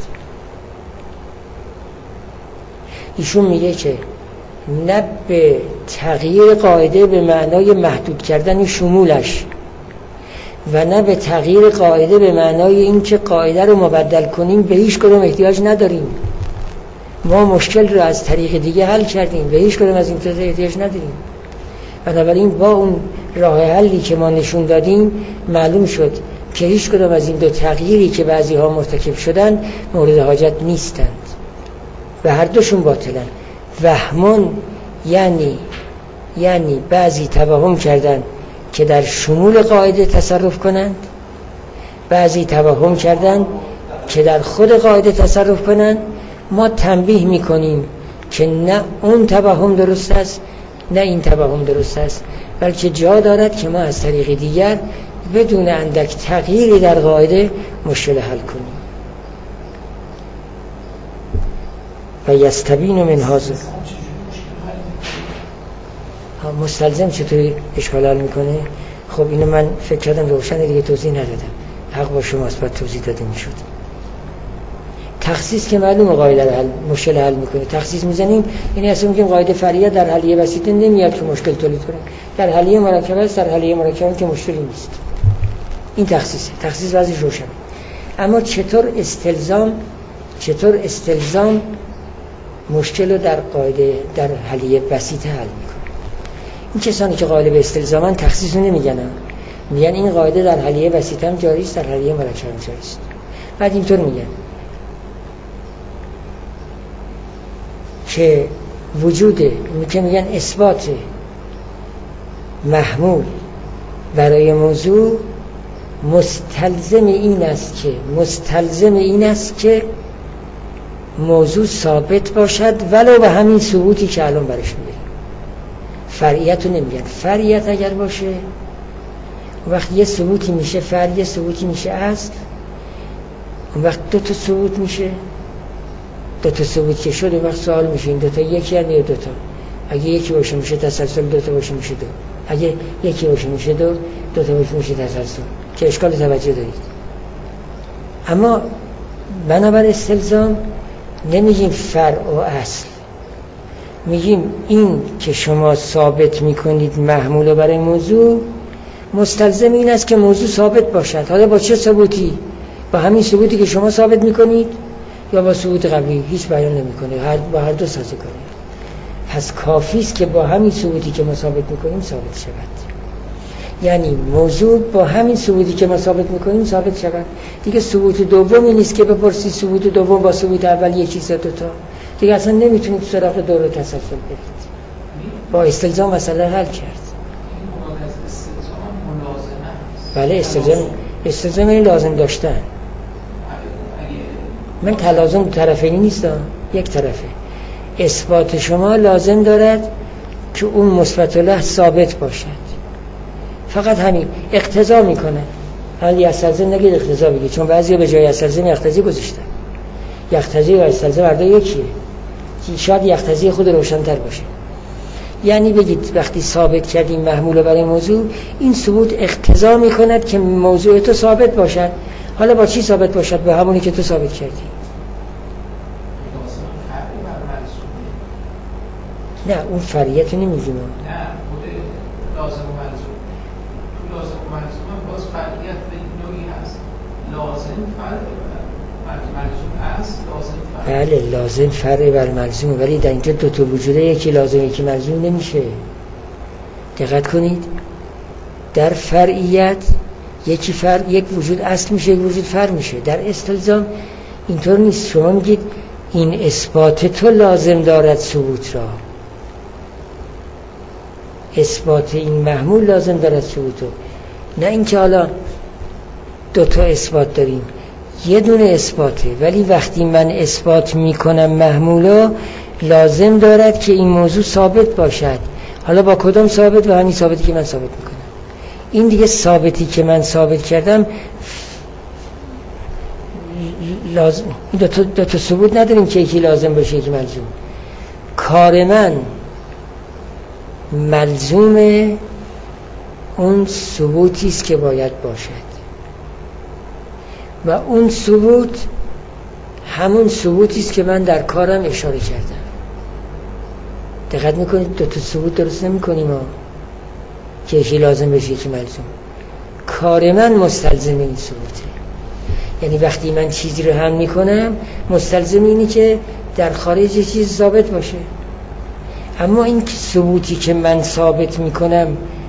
ایشون میگه که نه به تغییر قاعده به معنای محدود کردن شمولش و نه به تغییر قاعده به معنای این که قاعده رو مبدل کنیم، به هیچ کدوم احتیاج نداریم. ما مشکل رو از طریق دیگه حل کردیم، به هیچ کدوم از این طریق احتیاج نداریم. بنابراین با اون راه حلی که ما نشون دادیم معلوم شد که هیچ کدوم از این دو تغییری که بعضی ها مرتکب شدن مورد حاجت نیستند و هر دوشون باطلن. وهمون یعنی بعضی توهم کردن که در شمول قاعده تصرف کنند، بعضی توهم کردن که در خود قاعده تصرف کنند. ما تنبیه میکنیم که نه اون توهم درست است نه این توهم درست است، بلکه جا دارد که ما از طریق دیگر بدون اندک تغییری در قاعده مشکل حل کنیم. و یستبین من هذا مستلزم چطوری اشکال حل میکنه؟ خب اینو من فکر کردم روشن، دیگه توضیح ندادم، حق با شماست، باید توضیح داده میشد. تخصیص که معلومه قاعده حل مشکل حل میکنه، تخصیص میزنیم، یعنی اصلا میگیم قاعده فرعیه در حلیه وسیطه نمیاد که مشکل تولید کنه، در حلیه مرکبه است، در حلیه مرکبه که مشکلی نیست. این تخصیصه، تخصیص وضعش روشن. اما چطور استلزام مشکل رو در قاعده در حلیه وسیطه حل میکنه؟ این کسانی که قائل به استلزامن تخصیص رو نمیگن، میگن این قاعده در حلیه وسیطه هم جاری است، در حلیه مرکبه هم جاری است. بعد اینطور میگن که میگن اثبات محمول برای موضوع مستلزم این است که موضوع ثابت باشد ولو به همین ثبوتی که الان برش میگه. فرعیت رو نمیگن. فرعیت اگر باشه وقت یه ثبوتی میشه فرع، یه ثبوتی میشه اصل، اون وقت دو تا ثبوت میشه، دو تا ثبوت که شد اون وقت سوال میشه این دو تا یکی یا دو تا. اگه یکی باشه میشه تسلسل، دو تا باشه میشه دو. اگه یکی باشه میشه دو تا باشه میشه تسلسل. که اشکال توجه دارید. اما بنابر استلزام نمیگیم فرع و اصل، میگیم این که شما ثابت میکنید محمول برای موضوع مستلزم این است که موضوع ثابت باشد. حالا با چه ثبوتی؟ با همین ثبوتی که شما ثابت میکنید یا با ثبوت قبلی؟ هیچ بیان نمیکنه، با هر دو سازه کنید. پس کافی است که با همین ثبوتی که ما ثابت میکنیم ثابت شود. یعنی موضوع با همین ثبوتی که ما ثابت میکنیم ثابت شود. دیگه ثبوت دومی نیست که بپرسید ثبوت دوم با ثبوت اول یکی است دو تا. دیگه اصلا نمیتونید سراغ دور تسلسل برید. با استلزام مسئله حل کرد. بله استلزام این لازم داشتن. من تلازم طرفینی نیستم، یک طرفه. اثبات شما لازم دارد که اون مثبت له ثابت باشد، فقط همین اقتضا میکنه. حالا یستلزم نگید اقتضا بگید، چون بعضیا به جای یستلزم یقتضی گذاشتن. یقتضی و یستلزم هر دو یکیه، شاید یقتضی خود روشن‌تر باشه. یعنی بگید وقتی ثابت کردیم محمول برای موضوع، این ثبوت اقتضا میکند که موضوع تو ثابت باشد. حالا با چی ثابت باشد؟ به همونی که تو ثابت کردی. نه اون فریت نمیگیم. نه خود لازم و ملزوم، تو لازم و ملزوم هم باز فریت به نوعی هست. لازم فرع ملزوم هست، لازم فرع. بله لازم فرع بر ملزوم، ولی در اینجا دو تا وجوده، یکی لازم یکی ملزوم نمیشه. دقت کنید، در فرعیت یکی فرع یک وجود اصل میشه، یک وجود فرع میشه. در استلزام اینطور نیست. شما میگید این اثبات تو لازم دارد ثبوت را، اثبات این محمول لازم دارد ثبوتو. نه اینکه حالا دو تا اثبات داریم، یه دونه اثباته، ولی وقتی من اثبات میکنم محمولا لازم دارد که این موضوع ثابت باشد. حالا با کدام ثابت؟ و همین ثابتی که من ثابت میکنم. این دیگه ثابتی که من ثابت کردم لازم، این دو تا ثبوت نداریم که یکی لازم باشه یکی ملزوم. کار من ملزوم اون ثبوتی است که باید باشد و اون ثبوت همون ثبوتی است که من در کارم اشاره کردم. دقت میکنید دو تا ثبوت درست نمیکنیم که یکی لازم بشه یکی ملزوم. کار من مستلزم این ثبوته. یعنی وقتی من چیزی رو هم میکنم مستلزم اینه که در خارج چیز ثابت باشه. اما این ثبوتی که من ثابت میکنم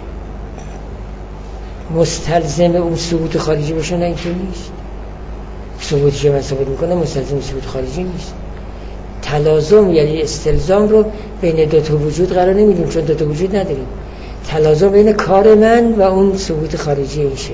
مستلزم اون ثبوت خارجی باشه؟ نه اینطور نیست. ثبوتی که من ثابت میکنم مستلزم ثبوت خارجی نیست. تلازم یعنی استلزام رو بین دو تا وجود قرار نمیدیم، چون دو تا وجود نداریم. تلازم بین کار من و اون ثبوت خارجی میشه.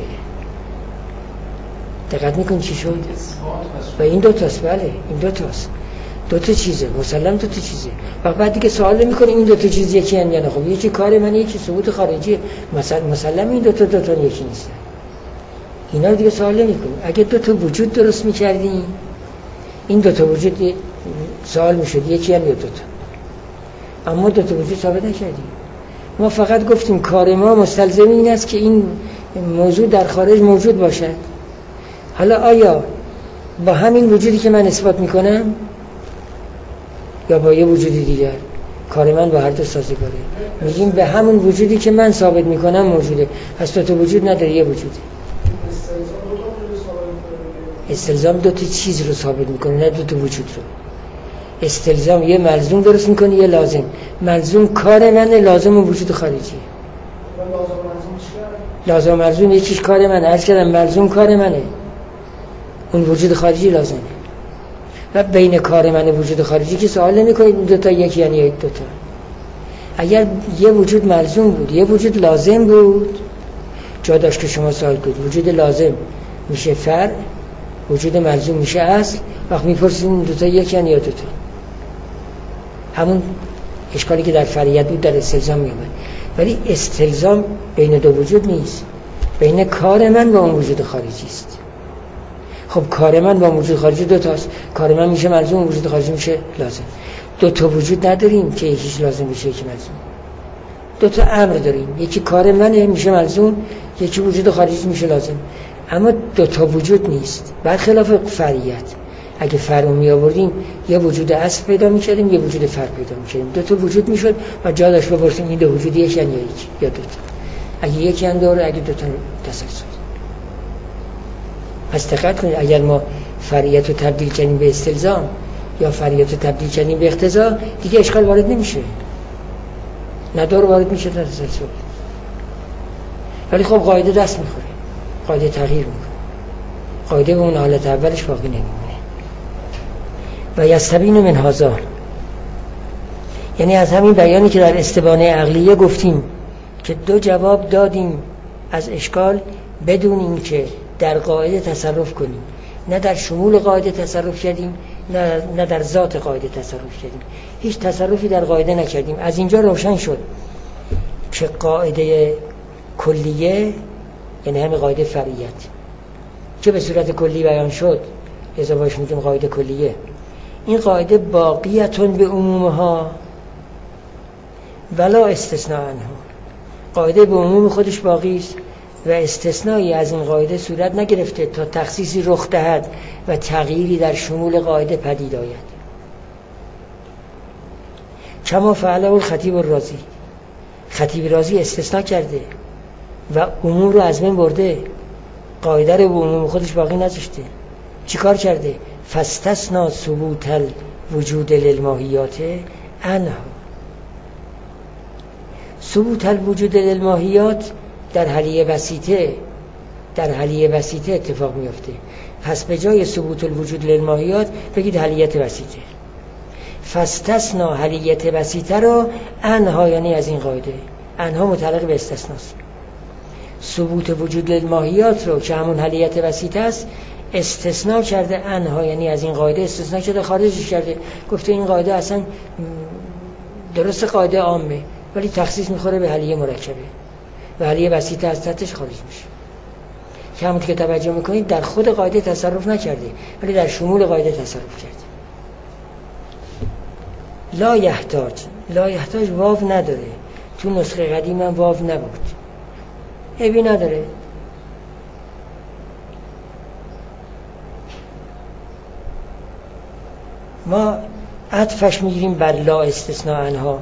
دقت میکنی چی شد؟ و این دو تاست. بله این دو تاست، دو تا چیزه، مسلم دو تا چیزه. و بعد دیگه سوال نمی‌کنیم این دو تا چیز یکی ان یا نه. خب یکی کار من، یکی ثبوت خارجی، مسلم این دو تا یکی نیستن. اینا رو دیگه سوال نمی‌کنیم. اگه دو تا وجود درست می‌کردیم این دو تا وجود سوال می‌شد یکی ان یا دو تا. اما دو تا وجود ثابت نکردیم. ما فقط گفتیم کار ما مستلزم این است که این موضوع در خارج موجود باشد. حالا آیا با همین وجودی که من اثبات می‌کنم یا با یه وجودی دیگر؟ کار من با هر دو سازگاره. میگیم به همون وجودی که من ثابت میکنم موجوده. پس دو تا وجود نداره، یه وجوده. استلزام دو تا چیز رو ثابت میکنه، نه دو تا وجود رو. استلزام یه ملزوم درست میکنه، یه لازم. ملزوم کار منه، لازم وجود خارجی. لازم ملزوم یکیش کار منه. عرض کردم ملزوم کار منه، اون وجود خارجی لازمه. و بین کار من و وجود خارجی که سوال نمی کنید این دوتا یکی یعنی یک دوتا. اگر یه وجود ملزوم بود یه وجود لازم بود، جا داشت که شما سوال کنید وجود لازم میشه فرع، وجود ملزوم میشه اصل. وقت میپرسید این دوتا یکی یعنی دوتا. همون اشکالی که در فرعیت بود در استلزام میومد. ولی استلزام بین دو وجود نیست، بین کار من و اون وجود خارجی است. خب کار من با وجود خارجی دو تاست. کار من میشه ملزوم، وجود خارجی میشه لازم. دو تا وجود نداریم که یکیش لازم بشه یکی ملزوم. دو تا امر داریم، یکی کار منه میشه ملزوم، یکی وجود خارجی میشه لازم. اما دو تا وجود نیست. برخلاف فرعیت اگه فرع می آوردیم یه وجود اصل پیدا می‌کردیم، یه وجود فرع پیدا می‌کردیم. دو تا وجود میشد و جا داشت بپرسیم این دو وجود یکی یا یکی یا دو تا. اگه یکی هم داره، اگه دو تا تسلسل. پس دقت کنید اگر ما فرعیت رو تبدیل کنیم به استلزام یا فرعیت رو تبدیل کنیم به اقتضا دیگه اشکال وارد نمیشه، ندار وارد میشه در تسلسل. ولی خب قاعده دست میخوره، قاعده تغییر میکنه، قاعده به اون حالت اولش باقی نمیمونه. و یستبین من هذا، یعنی از همین بیانی که در استبانه عقلیه گفتیم که 2 جواب دادیم از اشکال بدون این که در قاعده تصرف کنیم، نه در شمول قاعده تصرف کردیم نه در ذات قاعده تصرف کردیم، هیچ تصرفی در قاعده نکردیم. از اینجا روشن شد که قاعده کلیه یعنی همین قاعده فرعیت که به صورت کلی بیان شد، لذا باش میگیم قاعده کلیه، این قاعده باقیتون به عمومها ولا استثناء عنها. قاعده به عموم خودش باقی است و استثنایی از این قاعده صورت نگرفته تا تخصیصی رخ دهد و تغییری در شمول قاعده پدید آید. کما فعله الخطیب الرازی، خطیب رازی استثناء کرده و عموم رو از بین برده، قاعده رو به عموم خودش باقی نذاشته. چیکار کرده؟ فاستثنى ثبوت الوجود للماهیات عنها. ثبوت الوجود للماهیات در حلیه بسیطه اتفاق میفته. پس به جای ثبوت الوجود للماهیات بگید حلیت بسیطه. فاستثنى حلیت بسیطه رو عنها یعنی از این قاعده. عنها متعلق به استثناست. ثبوت وجود للماهیات رو که همون حلیت بسیطه است استثناء کرده، عنها یعنی از این قاعده استثناء کرده، خارجش کرده. گفته این قاعده اصلا درست قاعده عامه ولی تخصیص میخوره به حلیه مرکبه و حلیه بسیطه از تحتش خارج میشه. که همون که توجه میکنید در خود قاعده تصرف نکرده ولی در شمول قاعده تصرف کرده. لا یحتاج واو نداره، تو نسخه قدیم هم واو نبود، عیبی نداره. ما عطفش میگیریم بر لا استثناء عنها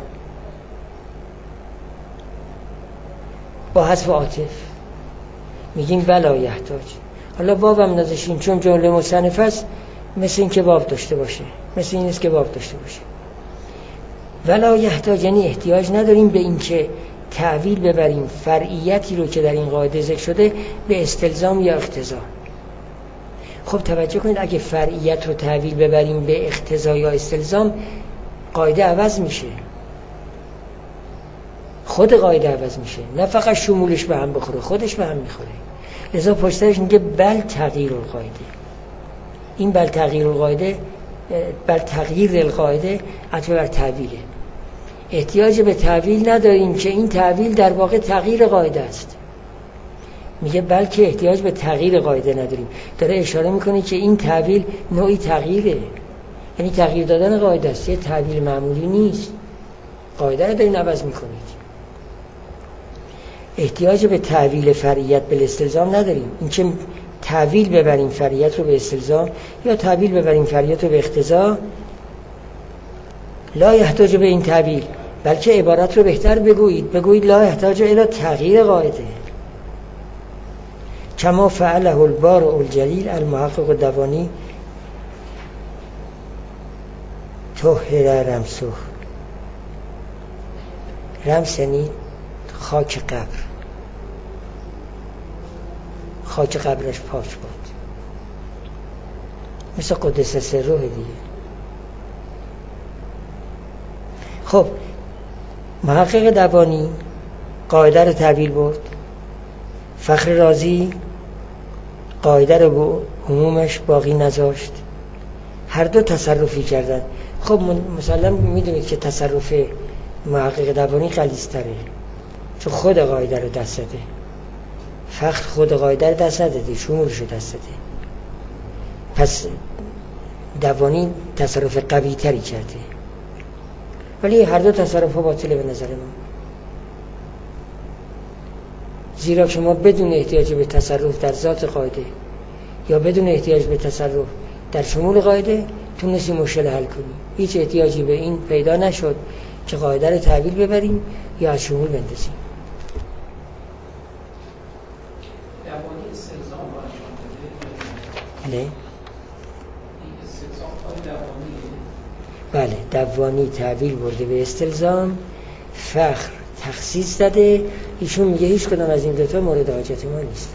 با حذف عاطف میگیم ولا یحتاج. حالا واو هم نذاشتیم چون جمله مصنف است، مثل این که واو داشته باشه، مثل این است که واو داشته باشه. ولا یحتاج یعنی احتیاج نداریم به این که تعویل ببریم فرعیتی رو که در این قاعده ذکر شده به استلزام یا اقتضا. خب توجه کنید، اگه فرعیت رو تعویل ببریم به اقتضا یا استلزام قاعده عوض میشه، خود قاعده عوض میشه، نه فقط شمولش به هم بخوره، خودش به هم میخوره. لذا پشترش میگه بل تغییر القاعده. این بل تغییر القاعده، بل تغییر القاعده عطف بر تعویله. احتیاج به تعویل نداریم که این تعویل در واقع تغییر قاعده است. میگه بلکه احتیاج به تغییر قاعده نداریم. داره اشاره میکنه که این تعویل نوعی تغییره، یعنی تغییر دادن قاعده است، یه تعویل معمولی نیست. قاعده رو دارین عوض میکنید. احتیاج به تعویل فرعیت به استلزام نداریم. این که تعویل ببریم فرعیت رو به استلزام یا تعویل ببریم فرعیت رو به اقتضا، لا یحتاج به این تعویل، بلکه عبارت رو بهتر بگویید لا یحتاج الی تغییر قاعده. کما فعله البارع الجلیل المحقق الدوانی طهر رمسه. رمس یعنی خاک قبر، خاک قبرش پاک بود، مثل قدس سره دیگه. خب محقق دوانی قاعده رو تعویل برد، فخر رازی قاعده رو به عمومش باقی نذاشت، هر دو تصرفی کردن. خب مثلا میدونید که تصرف محقق دوانی غلیظ‌تره چون خود قاعده رو دست داده. فخر خود قاعده رو دست نداده، شمولش رو دست داده. پس دوانی تصرف قوی تری کرده، ولی هر دو تصرف ها باطله به نظر ما، زیرا که ما بدون احتیاج به تصرف در ذات قاعده یا بدون احتیاج به تصرف در شمول قاعده تونستیم مشکل حل کنیم. هیچ احتیاجی به این پیدا نشد که قاعده رو تعویل ببریم یا از شمول بندازیم. بله، دوانی تعویل برده به استلزام، فخر تخصیص داده. ایشون میگه هیچ کدام از این دوتا مورد حاجت ما نیستن.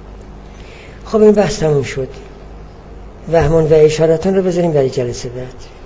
خب این بحث تموم شد. وهمون و اشارتون رو بذاریم برای جلسه بعد.